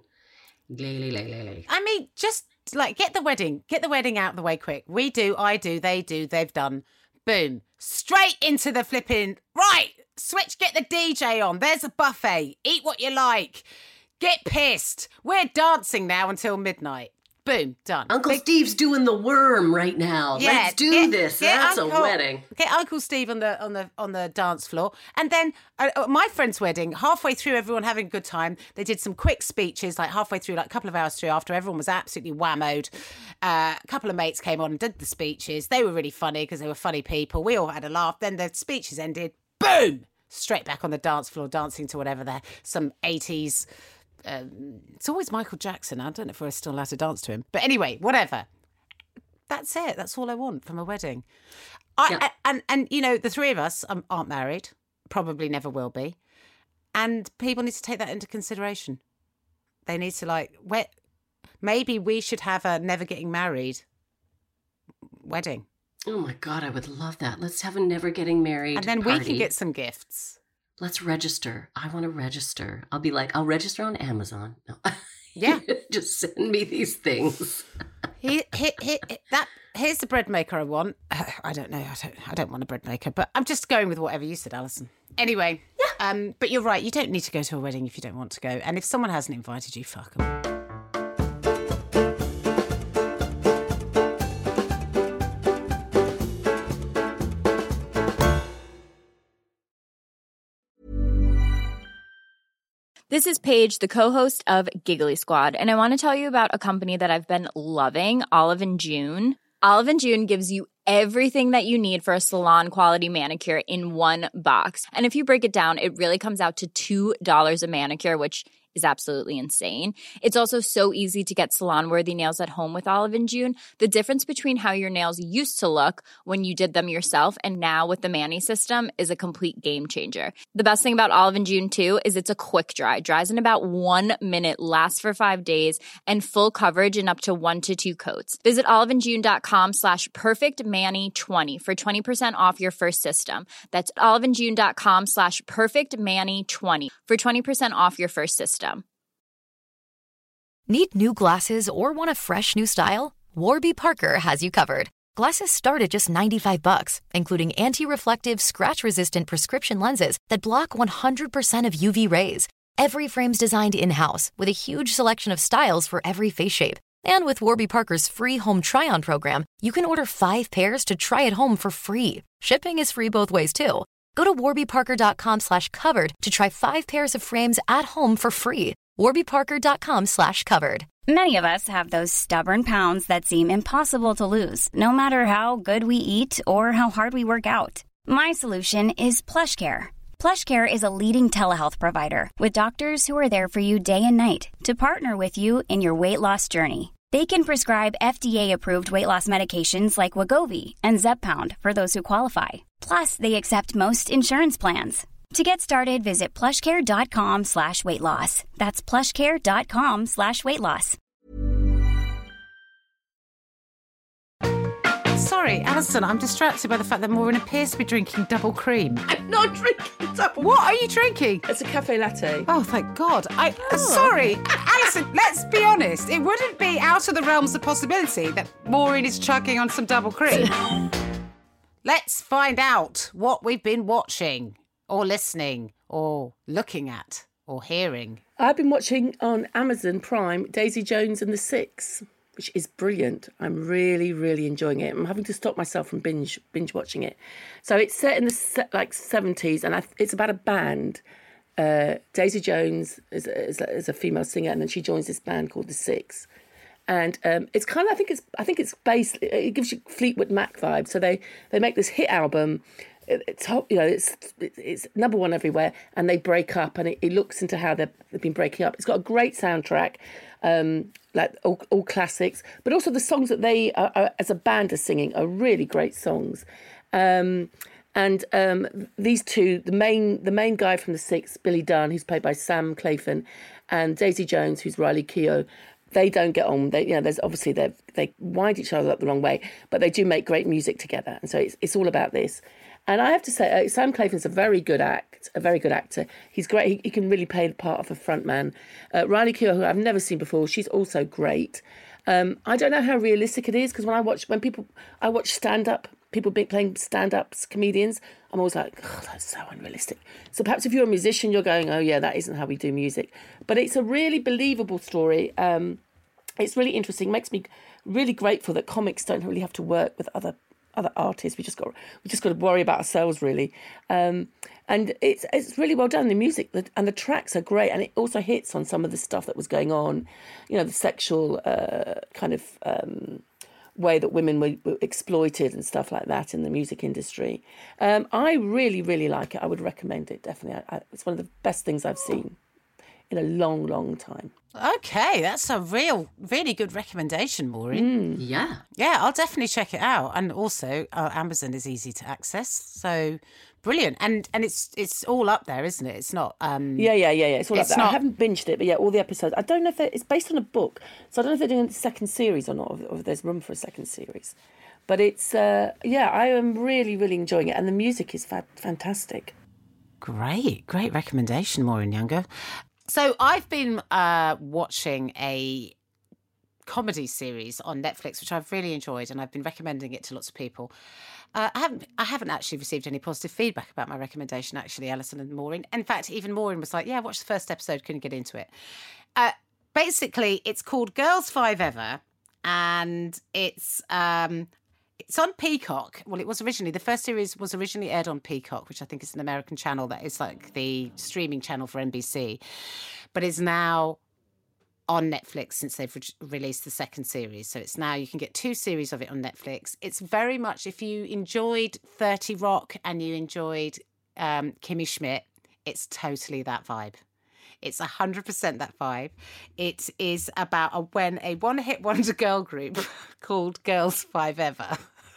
I mean, just like get the wedding, get the wedding out of the way quick. We do, I do, they do, they've done. Boom. Straight into the flipping, right, switch, get the D J on. There's a buffet. Eat what you like. Get pissed. We're dancing now until midnight. Boom, done. Uncle Big... Steve's doing the worm right now. Yeah, Let's do get, this. Get That's Uncle, a wedding. Get Uncle Steve on the on the on the dance floor, and then uh, my friend's wedding. Halfway through, everyone having a good time. They did some quick speeches, like halfway through, like a couple of hours through, after everyone was absolutely whammoed. Uh, a couple of mates came on and did the speeches. They were really funny because they were funny people. We all had a laugh. Then the speeches ended. Boom, straight back on the dance floor, dancing to whatever there some eighties. Um, it's always Michael Jackson. I don't know if we're still allowed to dance to him. But anyway, whatever. That's it. That's all I want from a wedding. I, yeah. I, and, and, you know, the three of us um, aren't married. Probably never will be. And people need to take that into consideration. They need to, like, where, maybe we should have a never getting married wedding. Oh, my God. I would love that. Let's have a never getting married And then party. we can get some gifts. Let's register. I want to register. I'll be like, I'll register on Amazon. No. Yeah. Just send me these things. Here, here, here, that, here's the bread maker I want. I don't know. I don't, I don't want a bread maker, but I'm just going with whatever you said, Alison. Anyway, yeah. Um, but you're right. You don't need to go to a wedding if you don't want to go. And if someone hasn't invited you, fuck them. This is Paige, the co-host of Giggly Squad, and I want to tell you about a company that I've been loving, Olive and June. Olive and June gives you everything that you need for a salon-quality manicure in one box. And if you break it down, it really comes out to two dollars a manicure, which is absolutely insane. It's also so easy to get salon-worthy nails at home with Olive and June. The difference between how your nails used to look when you did them yourself and now with the Mani system is a complete game changer. The best thing about Olive and June, too, is it's a quick dry. Dries in about one minute, lasts for five days, and full coverage in up to one to two coats. Visit oliveandjune.com slash perfectmani20 for twenty percent off your first system. That's oliveandjune.com slash perfectmani20 for twenty percent off your first system. Need new glasses or want a fresh new style? Warby Parker has you covered. Glasses start at just ninety-five bucks, including anti-reflective, scratch-resistant prescription lenses that block one hundred percent of U V rays. Every frame's designed in-house with a huge selection of styles for every face shape. And with Warby Parker's free home try-on program, you can order five pairs to try at home for free. Shipping is free both ways, too. Go to warbyparker.com slash covered to try five pairs of frames at home for free. warbyparker.com slash covered. Many of us have those stubborn pounds that seem impossible to lose, no matter how good we eat or how hard we work out. My solution is PlushCare. PlushCare is a leading telehealth provider with doctors who are there for you day and night to partner with you in your weight loss journey. They can prescribe F D A-approved weight loss medications like Wegovy and Zepbound for those who qualify. Plus, they accept most insurance plans. To get started, visit plushcare.com slash weight loss. That's plushcare.com slash weight loss. Sorry, Alison, I'm distracted by the fact that Maureen appears to be drinking double cream. I'm not drinking double. What are you drinking? It's a cafe latte. Oh, thank God. I. Oh. Sorry, Alison. listen, let's be honest. It wouldn't be out of the realms of possibility that Maureen is chugging on some double cream. Let's find out what we've been watching or listening or looking at or hearing. I've been watching on Amazon Prime Daisy Jones and the Six, which is brilliant. I'm really, really enjoying it. I'm having to stop myself from binge binge watching it. So it's set in the se- like seventies, and I, it's about a band. Uh, Daisy Jones is, is, is a female singer, and then she joins this band called the Six. And um, it's kind of, I think it's, I think it's based. It gives you Fleetwood Mac vibes. So they, they make this hit album. It, it's you know it's it's number one everywhere, and they break up, and it, it looks into how they've, they've been breaking up. It's got a great soundtrack, um, like all, all classics, but also the songs that they are, are, as a band are singing are really great songs. Um, and um, these two, the main the main guy from the Six, Billy Dunn, who's played by Sam Claflin, and Daisy Jones, who's Riley Keough. They don't get on. They, you know, there's obviously they they wind each other up the wrong way, but they do make great music together, and so it's it's all about this. And I have to say, uh, Sam Claflin's a very good act, a very good actor. He's great. He, he can really play the part of a frontman. Uh, Riley Keough, who I've never seen before, she's also great. Um, I don't know how realistic it is because when I watch when people I watch stand up, people be playing stand ups, comedians, I'm always like, oh, that's so unrealistic. So perhaps if you're a musician, you're going, oh yeah, that isn't how we do music. But it's a really believable story. Um, it's really interesting. Makes me really grateful that comics don't really have to work with other other artists. We just got we just got to worry about ourselves really. Um, and it's it's really well done. The music and the tracks are great, and it also hits on some of the stuff that was going on. You know, the sexual uh, kind of. Um, way that women were, were exploited and stuff like that in the music industry. Um, I really, really like it. I would recommend it, definitely. I, I, it's one of the best things I've seen in a long, long time. Okay, that's a real, really good recommendation, Maureen. Mm. Yeah. Yeah, I'll definitely check it out. And also, uh, Amazon is easy to access, so brilliant. And and it's it's all up there, isn't it? It's not... Um, yeah, yeah, yeah, yeah. It's all it's up there. Not... I haven't binged it, but yeah, all the episodes. I don't know if it's based on a book, so I don't know if they're doing a second series or not, or if there's room for a second series. But it's, uh, yeah, I am really, really enjoying it. And the music is fa- fantastic. Great, great recommendation, Maureen Younger. So I've been uh, watching a comedy series on Netflix, which I've really enjoyed, and I've been recommending it to lots of people. Uh, I haven't I haven't actually received any positive feedback about my recommendation, actually, Alison and Maureen. In fact, even Maureen was like, yeah, watch the first episode, couldn't get into it. Uh, basically, it's called Girls Five Ever, and it's... Um, It's on Peacock. Well, it was originally, the first series was originally aired on Peacock, which I think is an American channel that is like the streaming channel for N B C, but is now on Netflix since they've re- released the second series. So it's now, you can get two series of it on Netflix. It's very much, if you enjoyed thirty Rock and you enjoyed um, Kimmy Schmidt, it's totally that vibe. It's one hundred percent that vibe. It is about a, when a one-hit wonder girl group called Girls Five Ever,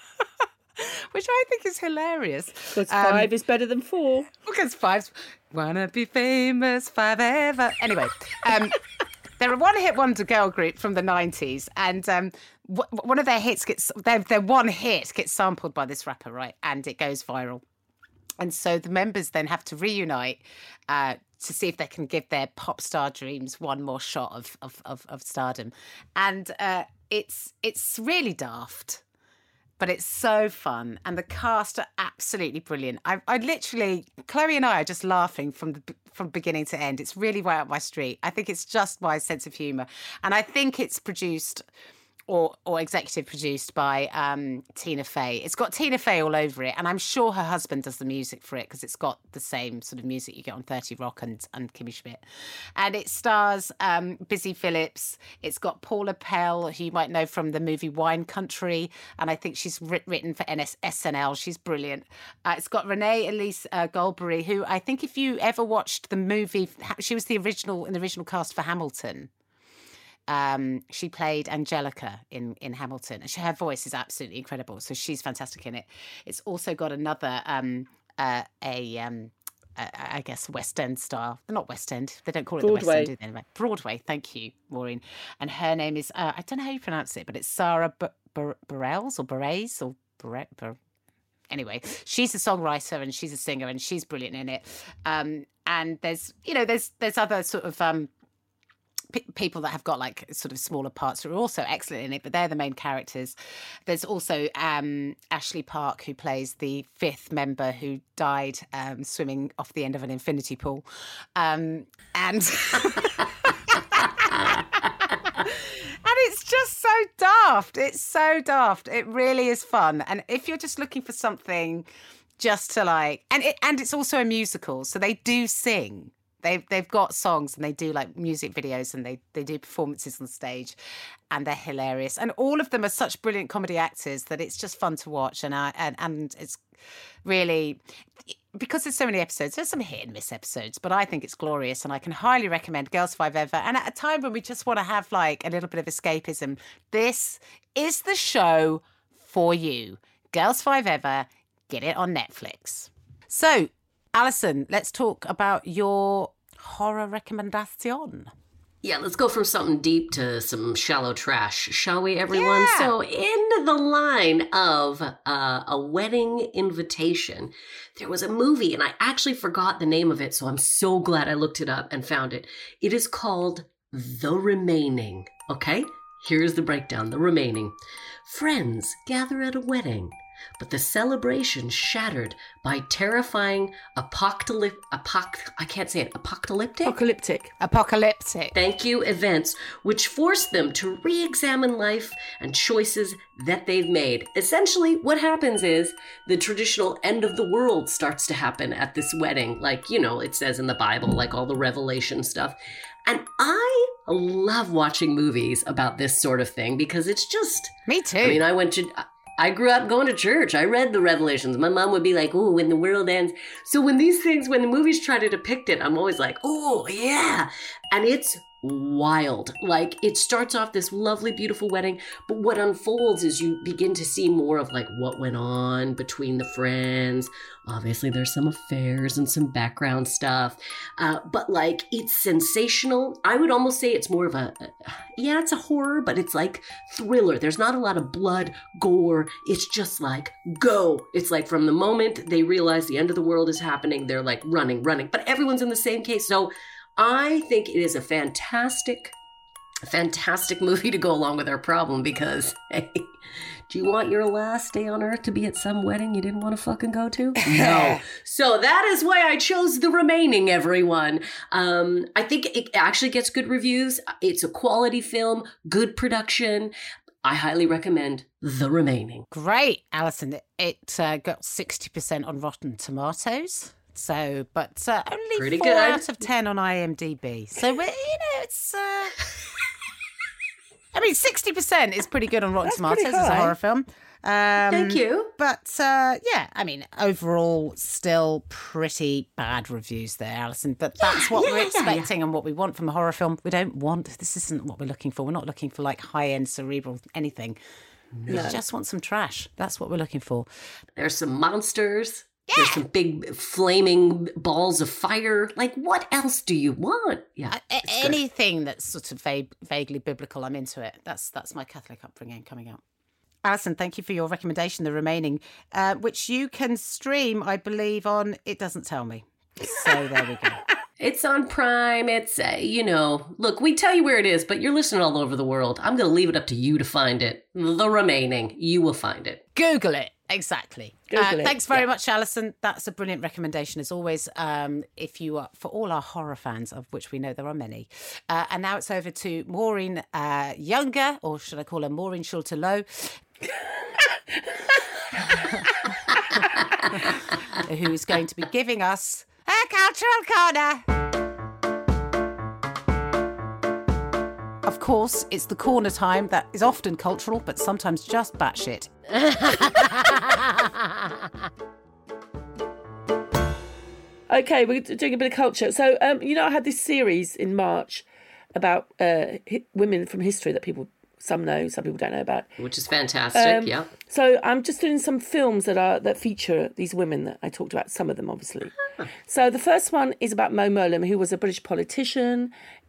which I think is hilarious. Because five um, is better than four. Because five's wanna be famous, five ever. Anyway, um, they're a one-hit wonder girl group from the nineties, and um, w- one of their hits gets their their one hit gets sampled by this rapper, right? And it goes viral. And so the members then have to reunite uh, to see if they can give their pop star dreams one more shot of of, of, of stardom. And uh, it's it's really daft, but it's so fun. And the cast are absolutely brilliant. I, I literally, Chloe and I are just laughing from the, from beginning to end. It's really right up my street. I think it's just my sense of humour. And I think it's produced... Or, or executive produced by um, Tina Fey. It's got Tina Fey all over it, and I'm sure her husband does the music for it because it's got the same sort of music you get on thirty Rock and, and Kimmy Schmidt. And it stars um, Busy Phillips. It's got Paula Pell, who you might know from the movie Wine Country, and I think she's writ- written for N S- S N L. She's brilliant. Uh, it's got Renee Elise uh, Goldberry, who I think if you ever watched the movie, she was the original in the original cast for Hamilton. Um, she played Angelica in, in Hamilton. And she, her voice is absolutely incredible. So she's fantastic in it. It's also got another, um, uh, a, um, uh, I guess, West End style. They're not West End. They don't call it Broadway. the West End, do they? Anyway, Broadway. Thank you, Maureen. And her name is, uh, I don't know how you pronounce it, but it's Sarah B- B- Bareilles or Berets or Beret. Bar- Anyway, she's a songwriter and she's a singer and she's brilliant in it. Um, and there's, you know, there's there's other sort of... Um, p- people that have got like sort of smaller parts who are also excellent in it, but they're the main characters. There's also um, Ashley Park, who plays the fifth member who died um, swimming off the end of an infinity pool. Um, and... And it's just so daft. It's so daft. It really is fun. And if you're just looking for something just to like... And it, and it's also a musical, so they do sing. They've, they've got songs and they do like music videos and they, they do performances on stage and they're hilarious. And all of them are such brilliant comedy actors that it's just fun to watch. And I, and, and it's really... Because there's so many episodes, there's some hit and miss episodes, but I think it's glorious and I can highly recommend Girls Five Ever. And at a time when we just want to have like a little bit of escapism, this is the show for you. Girls Five Ever, get it on Netflix. So, Alison, let's talk about your horror recommendation. Yeah, let's go from something deep to some shallow trash, shall we, everyone? Yeah. So, in the line of uh, a wedding invitation, there was a movie, and I actually forgot the name of it, so I'm so glad I looked it up and found it. It is called The Remaining, okay? Here's the breakdown, The Remaining. Friends gather at a wedding, but the celebration shattered by terrifying apocalyptic, apoc- I can't say it, apocalyptic? Apocalyptic. Apocalyptic. Thank you, events, which force them to re-examine life and choices that they've made. Essentially, what happens is the traditional end of the world starts to happen at this wedding. Like, you know, it says in the Bible, like all the Revelation stuff. And I love watching movies about this sort of thing because it's just... Me too. I mean, I went to... I grew up going to church. I read the Revelations. My mom would be like, "Oh, when the world ends." So when these things, when the movies try to depict it, I'm always like, "Oh, yeah." And it's wild. Like, it starts off this lovely, beautiful wedding, but what unfolds is you begin to see more of like what went on between the friends. Obviously, there's some affairs and some background stuff, uh, but like it's sensational. I would almost say it's more of a, yeah, it's a horror, but it's like thriller. There's not a lot of blood, gore. It's just like, go. It's like from the moment they realize the end of the world is happening, they're like running, running, but everyone's in the same case. So I think it is a fantastic, fantastic movie to go along with our problem because, hey, do you want your last day on earth to be at some wedding you didn't want to fucking go to? No. So that is why I chose The Remaining, everyone. Um, I think it actually gets good reviews. It's a quality film, good production. I highly recommend The Remaining. Great, Alison. It uh, got sixty percent on Rotten Tomatoes. So, but uh, only Pretty four good. out of ten on IMDb. So, we're, you know, it's... Uh... I mean, sixty percent is pretty good on Rotten That's Tomatoes pretty as a high. horror film. Um, Thank you. But, uh, yeah, I mean, overall, still pretty bad reviews there, Alison. But that's what yeah, we're yeah, expecting and what we want from a horror film. We don't want... This isn't what we're looking for. We're not looking for, like, high-end cerebral anything. No. We just want some trash. That's what we're looking for. There's some monsters. Yeah. There's some big flaming balls of fire. Like, what else do you want? Yeah, Uh, it's good. anything that's sort of vague, vaguely biblical, I'm into it. That's that's my Catholic upbringing coming out. Alison, thank you for your recommendation, The Remaining, uh, which you can stream, I believe, on It Doesn't Tell Me. So there we go. It's on Prime. It's, uh, you know, look, we tell you where it is, but you're listening all over the world. I'm going to leave it up to you to find it. The Remaining. You will find it. Google it. Exactly. Google uh, it, Thanks very yeah. much, Alison. That's a brilliant recommendation, as always. Um, if you are, for all our horror fans, of which we know there are many. Uh, and now it's over to Maureen uh, Younger, or should I call her Maureen Schulte-Lowe, who is going to be giving us a cultural corner. Of course, it's the corner time that is often cultural, but sometimes just batshit. Okay, we're doing a bit of culture. So, um, you know, I had this series in March about uh, hi- women from history that people, some know, some people don't know about. Which is fantastic, Um, yeah. So I'm just doing some films that are that feature these women that I talked about, some of them, obviously. So the first one is about Mo Mowlam, who was a British politician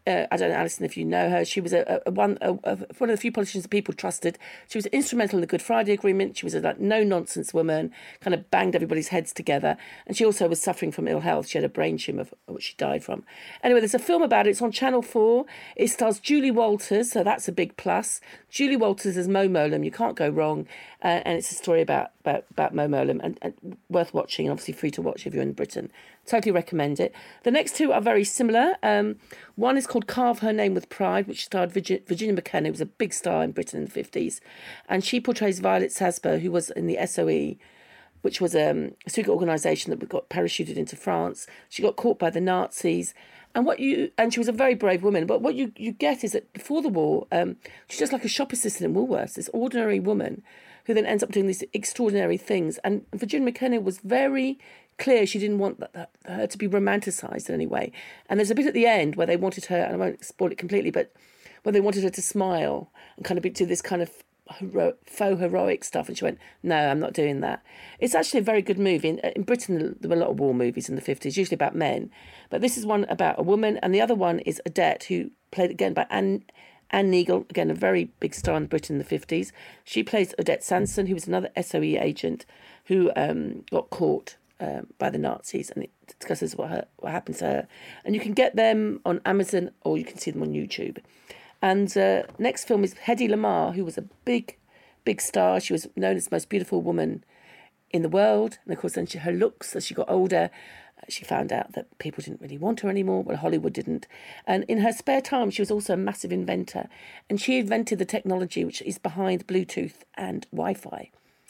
Uh, I don't know, Alison, if you know her. She was a, a one a, a, one of the few politicians that people trusted. She was instrumental in the Good Friday Agreement. She was a like, no-nonsense woman, kind of banged everybody's heads together. And she also was suffering from ill health. She had a brain tumour, which she died from. Anyway, there's a film about it. It's on Channel four. It stars Julie Walters, so that's a big plus. Julie Walters as Mo Mowlam. You can't go wrong. Uh, and it's a story about, about, about Mo Mowlam, and, and worth watching, and obviously free to watch if you're in Britain. Totally recommend it. The next two are very similar. Um, one is called Carve Her Name with Pride, which starred Virginia McKenna, who was a big star in Britain in the fifties. And she portrays Violet Sasbo, who was in the S O E, which was um, a secret organisation that got parachuted into France. She got caught by the Nazis. And what you and she was a very brave woman. But what you, you get is that before the war, um, she's just like a shop assistant in Woolworths, this ordinary woman who then ends up doing these extraordinary things. And Virginia McKenna was very clear she didn't want that, that, her to be romanticised in any way. And there's a bit at the end where they wanted her, and I won't spoil it completely, but where they wanted her to smile and kind of be, do this kind of hero, faux heroic stuff. And she went, no, I'm not doing that. It's actually a very good movie. In, in Britain, there were a lot of war movies in the fifties, usually about men. But this is one about a woman. And the other one is Odette, who played again by Anne... Anne Neagle, again, a very big star in Britain in the fifties. She plays Odette Sanson, who was another S O E agent who um, got caught um, by the Nazis, and it discusses what her, what happened to her. And you can get them on Amazon, or you can see them on YouTube. And uh, next film is Hedy Lamarr, who was a big, big star. She was known as the most beautiful woman in the world. And of course, then she, her looks, as she got older, she found out that people didn't really want her anymore. Well, Hollywood didn't. And in her spare time, she was also a massive inventor. And she invented the technology which is behind Bluetooth and Wi-Fi.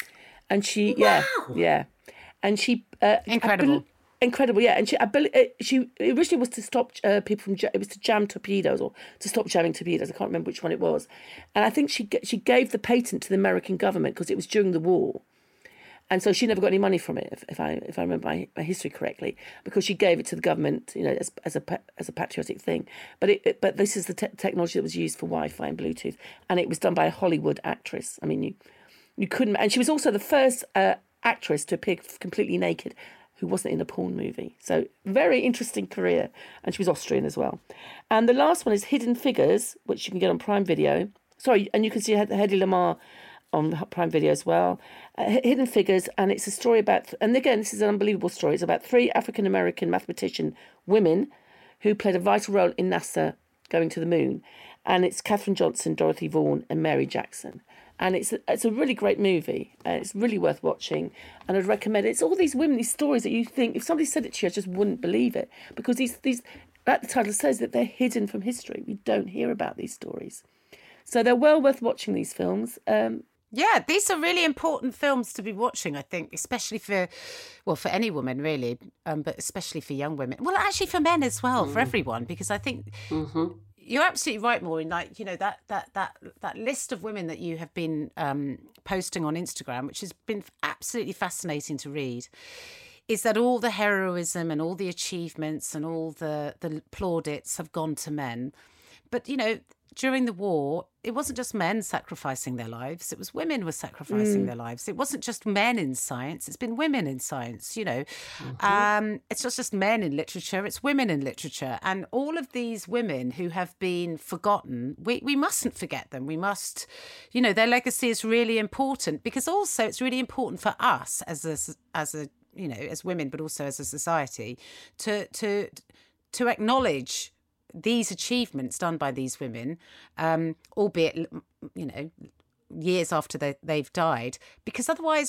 And she, wow. yeah, yeah. And she... Uh, Incredible. Be- incredible, yeah. And she, I believe, she originally was to stop uh, people from... It was to jam torpedoes, or to stop jamming torpedoes. I can't remember which one it was. And I think she she gave the patent to the American government because it was during the war. And so she never got any money from it, if, if I if I remember my, my history correctly, because she gave it to the government, you know, as as a as a patriotic thing. But it, it but this is the te- technology that was used for Wi-Fi and Bluetooth, and it was done by a Hollywood actress. I mean, you you couldn't, and she was also the first uh, actress to appear completely naked, who wasn't in a porn movie. So very interesting career, and she was Austrian as well. And the last one is Hidden Figures, which you can get on Prime Video. Sorry, and you can see Hedy Lamarr on Prime Video as well. Uh, Hidden Figures, and it's a story about, and again, this is an unbelievable story. It's about three African-American mathematician women who played a vital role in NASA going to the moon. And it's Katherine Johnson, Dorothy Vaughan, and Mary Jackson. And it's a, it's a really great movie. And it's really worth watching. And I'd recommend it. It's all these women, these stories that you think, if somebody said it to you, I just wouldn't believe it. Because these, these, like the title says, that they're hidden from history. We don't hear about these stories. So they're well worth watching, these films. Um, Yeah, these are really important films to be watching, I think, especially for, well, for any woman, really, um, but especially for young women. Well, actually for men as well, mm. for everyone, because I think mm-hmm. you're absolutely right, Maureen. Like, you know, that that that that list of women that you have been um, posting on Instagram, which has been absolutely fascinating to read, is that all the heroism and all the achievements and all the, the plaudits have gone to men. But, you know, during the war, it wasn't just men sacrificing their lives. It was women who were sacrificing mm. their lives. It wasn't just men in science. It's been women in science, you know. Mm-hmm. Um, it's not just men in literature. It's women in literature. And all of these women who have been forgotten, we, we mustn't forget them. We must, you know, their legacy is really important, because also it's really important for us as a, as a you know, as women, but also as a society, to to to acknowledge these achievements done by these women, um, albeit, you know, years after they, they've died, because otherwise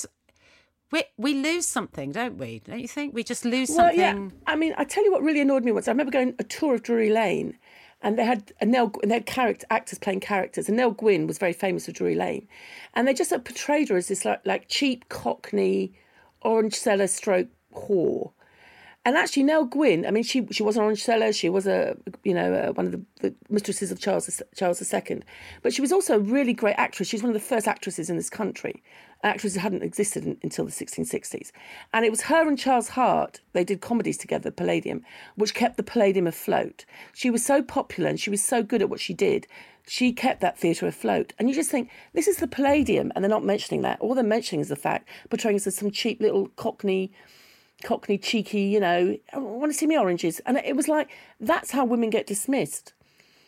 we we lose something, don't we? Don't you think? We just lose well, something. Yeah. I mean, I tell you what really annoyed me once. I remember going a tour of Drury Lane, and they had a Nell, and they had character, actors playing characters, and Nell Gwynn was very famous for Drury Lane, and they just uh, portrayed her as this like, like cheap Cockney, orange seller stroke whore. And actually, Nell Gwynn, I mean, she she was an orange seller. She was a, you know, uh, one of the, the mistresses of Charles Charles the Second. But she was also a really great actress. She was one of the first actresses in this country. Actresses hadn't existed in, until the sixteen sixties. And it was her and Charles Hart, they did comedies together, Palladium, which kept the Palladium afloat. She was so popular and she was so good at what she did. She kept that theatre afloat. And you just think, this is the Palladium, and they're not mentioning that. All they're mentioning is the fact, portraying us as some cheap little Cockney... Cockney, cheeky, you know, I want to see me oranges. And it was like, that's how women get dismissed.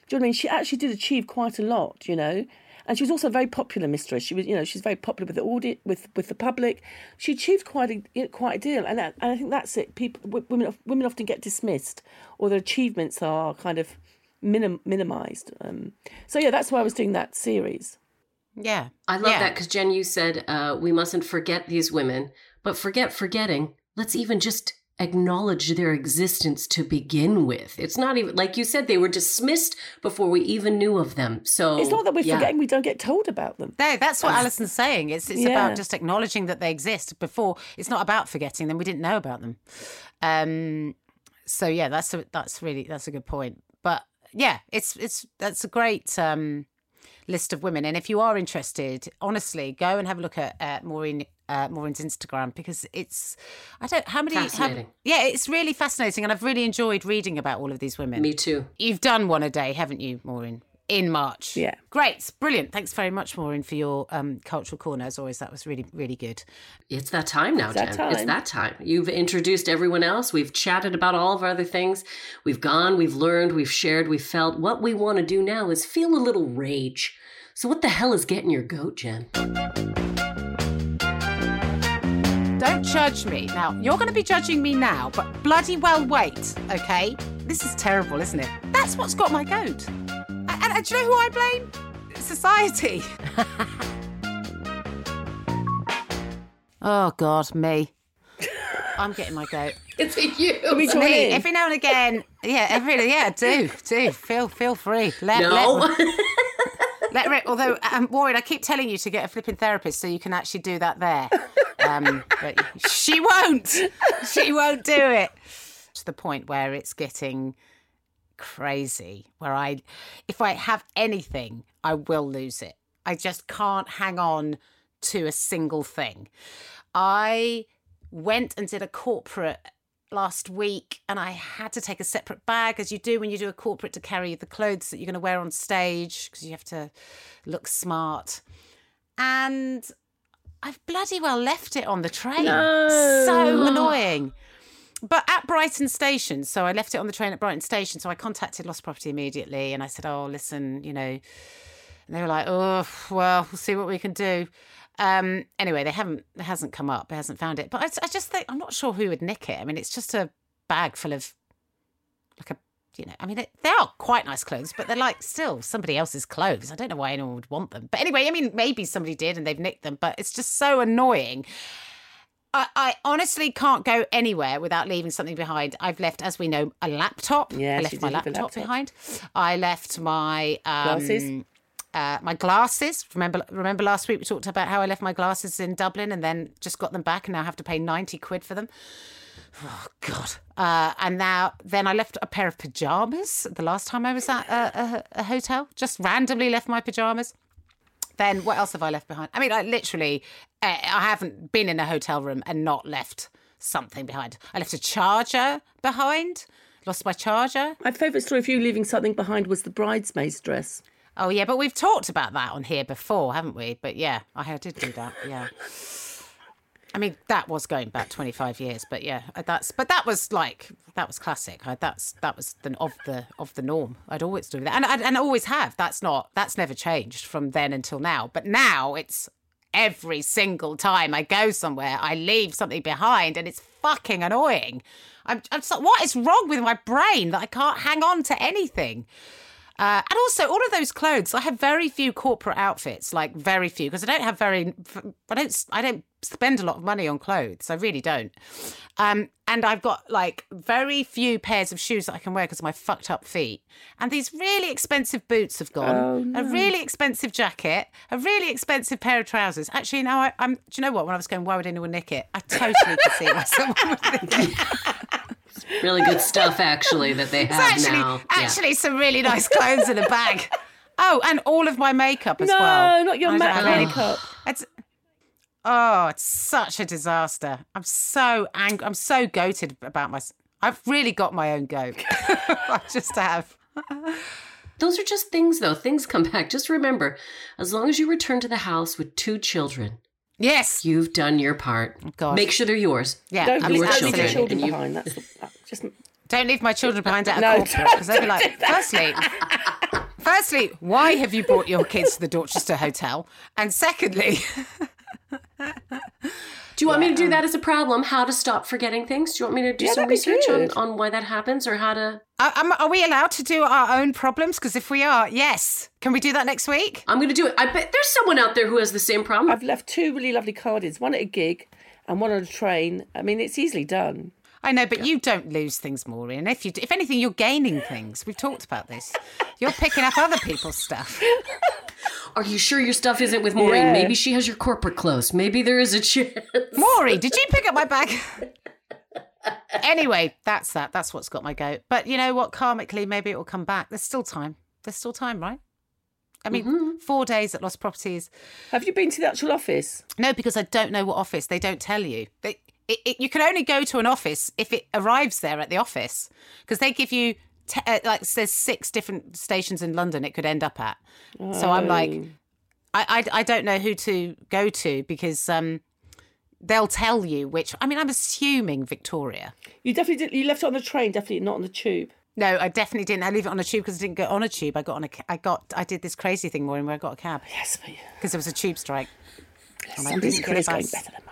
Do you know what I mean? She actually did achieve quite a lot, you know. And she was also a very popular mistress. She was, you know, she's very popular with the audit, with with the public. She achieved quite a quite a deal, and that, and I think that's it. People, women, women often get dismissed, or their achievements are kind of minim, minimised. Um, so yeah, that's why I was doing that series. Yeah, I love yeah. that because Jen, you said uh, we mustn't forget these women, but forget forgetting. Let's even just acknowledge their existence to begin with. It's not even, like you said, they were dismissed before we even knew of them. So it's not that we're yeah. forgetting, we don't get told about them. No, that's what Alison's saying. It's it's Yeah. about just acknowledging that they exist before. It's not about forgetting them. We didn't know about them. Um, so yeah, that's a, that's really that's a good point. But yeah, it's it's that's a great um, list of women. And if you are interested, honestly, go and have a look at uh, Maureen. Uh, Maureen's Instagram, because it's I don't how many Fascinating. Have, yeah it's really fascinating, and I've really enjoyed reading about all of these women. Me too. You've done one a day, haven't you, Maureen, in March? Yeah, great, brilliant. Thanks very much, Maureen, for your um, cultural corner. As always, that was really really good. It's that time now, It's that Jen. time. It's that time. You've introduced everyone else. We've chatted about all of our other things. We've gone, we've learned, we've shared, we've felt. What we want to do now is feel a little rage. So what the hell is getting your goat, Jen? Don't judge me. Now, you're going to be judging me now, but bloody well wait, okay? This is terrible, isn't it? That's what's got my goat. And, and, and do you know who I blame? Society. Oh, God, me. I'm getting my goat. It's a you. we It's join me. in? Every now and again. Yeah, every, yeah, do, do. Feel, feel free. Let, No. let, let rip. Although, um, Maureen, I keep telling you to get a flipping therapist so you can actually do that there. Um, but she won't. She won't do it. To the point where it's getting crazy, where I, if I have anything, I will lose it. I just can't hang on to a single thing. I went and did a corporate last week, and I had to take a separate bag, as you do when you do a corporate, to carry the clothes that you're going to wear on stage, because you have to look smart. And I've bloody well left it on the train. No. So annoying. But at Brighton Station, so I left it on the train at Brighton Station, so I contacted Lost Property immediately, and I said, oh, listen, you know, and they were like, oh, well, we'll see what we can do. Um, anyway, they haven't, it hasn't come up, it hasn't found it. But I, I just think, I'm not sure who would nick it. I mean, it's just a bag full of, like a, you know, I mean, it, they are quite nice clothes, but they're like still somebody else's clothes. I don't know why anyone would want them. But anyway, I mean, maybe somebody did and they've nicked them, but it's just so annoying. I, I honestly can't go anywhere without leaving something behind. I've left, as we know, a laptop. Yeah, I she left my did leave a laptop, laptop. behind. I left my um, Glasses? Uh, my glasses. Remember, remember last week we talked about how I left my glasses in Dublin and then just got them back, and now have to pay ninety quid for them. Oh God! Uh, and now, then I left a pair of pajamas the last time I was at a, a, a hotel. Just randomly left my pajamas. Then what else have I left behind? I mean, I literally, uh, I haven't been in a hotel room and not left something behind. I left a charger behind. Lost my charger. My favourite story of you leaving something behind was the bridesmaid's dress. Oh, yeah, but we've talked about that on here before, haven't we? But yeah, I did do that, yeah. I mean, that was going back twenty-five years, but yeah, that's but that was like that was classic. I, that's that was the of the of the norm. I'd always do that, and and, and always have. That's not that's never changed from then until now. But now it's every single time I go somewhere, I leave something behind, and it's fucking annoying. I'm, I'm just like, what is wrong with my brain that I can't hang on to anything? Uh, and also, all of those clothes, I have very few corporate outfits, like very few, because I don't have very, I don't, I don't spend a lot of money on clothes. I really don't. Um, and I've got like very few pairs of shoes that I can wear because of my fucked up feet. And these really expensive boots have gone. Oh, no. A really expensive jacket, a really expensive pair of trousers. Actually, now I, I'm. Do you know what? When I was going, why would anyone nick it? I totally could see why someone would nick it. Really good stuff, actually, that they have It's actually, now. actually some really nice clothes in a bag. Oh, and all of my makeup as no, well. not your I don't matte have any- makeup. It's, oh, it's such a disaster. I'm so angry. I'm so goated about my... I've really got my own goat. I just have. Those are just things, though. Things come back. Just remember, as long as you return to the house with two children, yes, you've done your part. God. Make sure they're yours. Yeah, Don't, I leave, mean, don't leave absolutely. your children And you- behind. That's the, uh, just Don't leave my children behind at a No, corporate, because they'd be like, firstly, Firstly, why have you brought your kids to the Dorchester Hotel? And secondly... Do you want yeah. me to do that as a problem? How to stop forgetting things? Do you want me to do yeah, some research on, on why that happens or how to... Are, are we allowed to do our own problems? Because if we are, yes. Can we do that next week? I'm going to do it. I bet there's someone out there who has the same problem. I've left two really lovely cards, one at a gig and one on a train. I mean, it's easily done. I know, but you don't lose things, Maureen. If you, if anything, you're gaining things. We've talked about this. You're picking up other people's stuff. Are you sure your stuff isn't with Maureen? Yeah. Maybe she has your corporate clothes. Maybe there is a chance. Maureen, did you pick up my bag? Anyway, that's that. That's what's got my goat. But you know what? Karmically, maybe it will come back. There's still time. There's still time, right? I mean, mm-hmm. four days at Lost Properties. Have you been to the actual office? No, because I don't know what office. They don't tell you. They, it, it, you can only go to an office if it arrives there at the office, because they give you... Te- uh, like there's six different stations in London it could end up at. Oh. So I'm like, I, I, I don't know who to go to because um, they'll tell you which. I mean, I'm assuming Victoria. You definitely did. You left it on the train, definitely not on the tube. No, I definitely didn't. I leave it on a tube because I didn't go on a tube. I got on a. I got. I did this crazy thing, Maureen, where I got a cab. Yes, but because there was a tube strike. Somebody's career's going better than mine.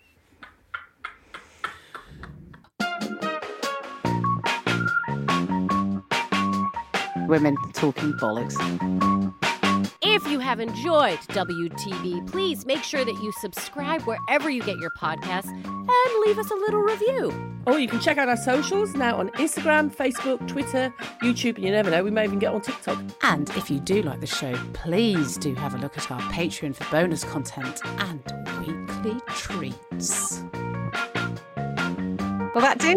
Women talking bollocks. If you have enjoyed W T B, please make sure that you subscribe wherever you get your podcasts and leave us a little review. Oh, you can check out our socials now on Instagram, Facebook, Twitter, YouTube, and you never know, we may even get on TikTok. And if you do like the show, please do have a look at our Patreon for bonus content and weekly treats. Will that do?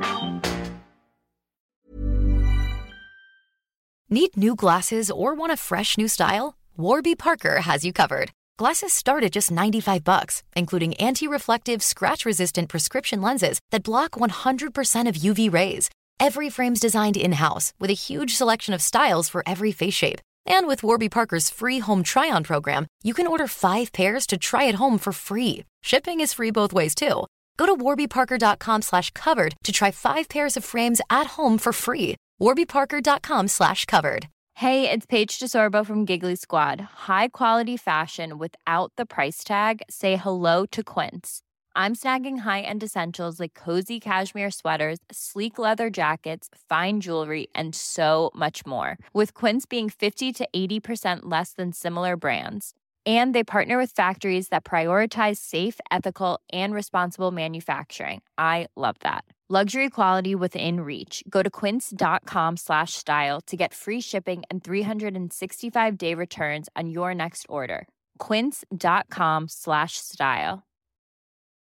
Need new glasses or want a fresh new style? Warby Parker has you covered. Glasses start at just ninety-five bucks, including anti-reflective, scratch-resistant prescription lenses that block one hundred percent of U V rays. Every frame's designed in-house with a huge selection of styles for every face shape. And with Warby Parker's free home try-on program, you can order five pairs to try at home for free. Shipping is free both ways, too. Go to warbyparker.com slash covered to try five pairs of frames at home for free. warbyparker.com slash covered. Hey, it's Paige DeSorbo from Giggly Squad. High quality fashion without the price tag. Say hello to Quince. I'm snagging high-end essentials like cozy cashmere sweaters, sleek leather jackets, fine jewelry, and so much more. With Quince being fifty to eighty percent less than similar brands. And they partner with factories that prioritize safe, ethical, and responsible manufacturing. I love that. Luxury quality within reach. Go to quince.com slash style to get free shipping and three sixty-five day returns on your next order. Quince.com slash style.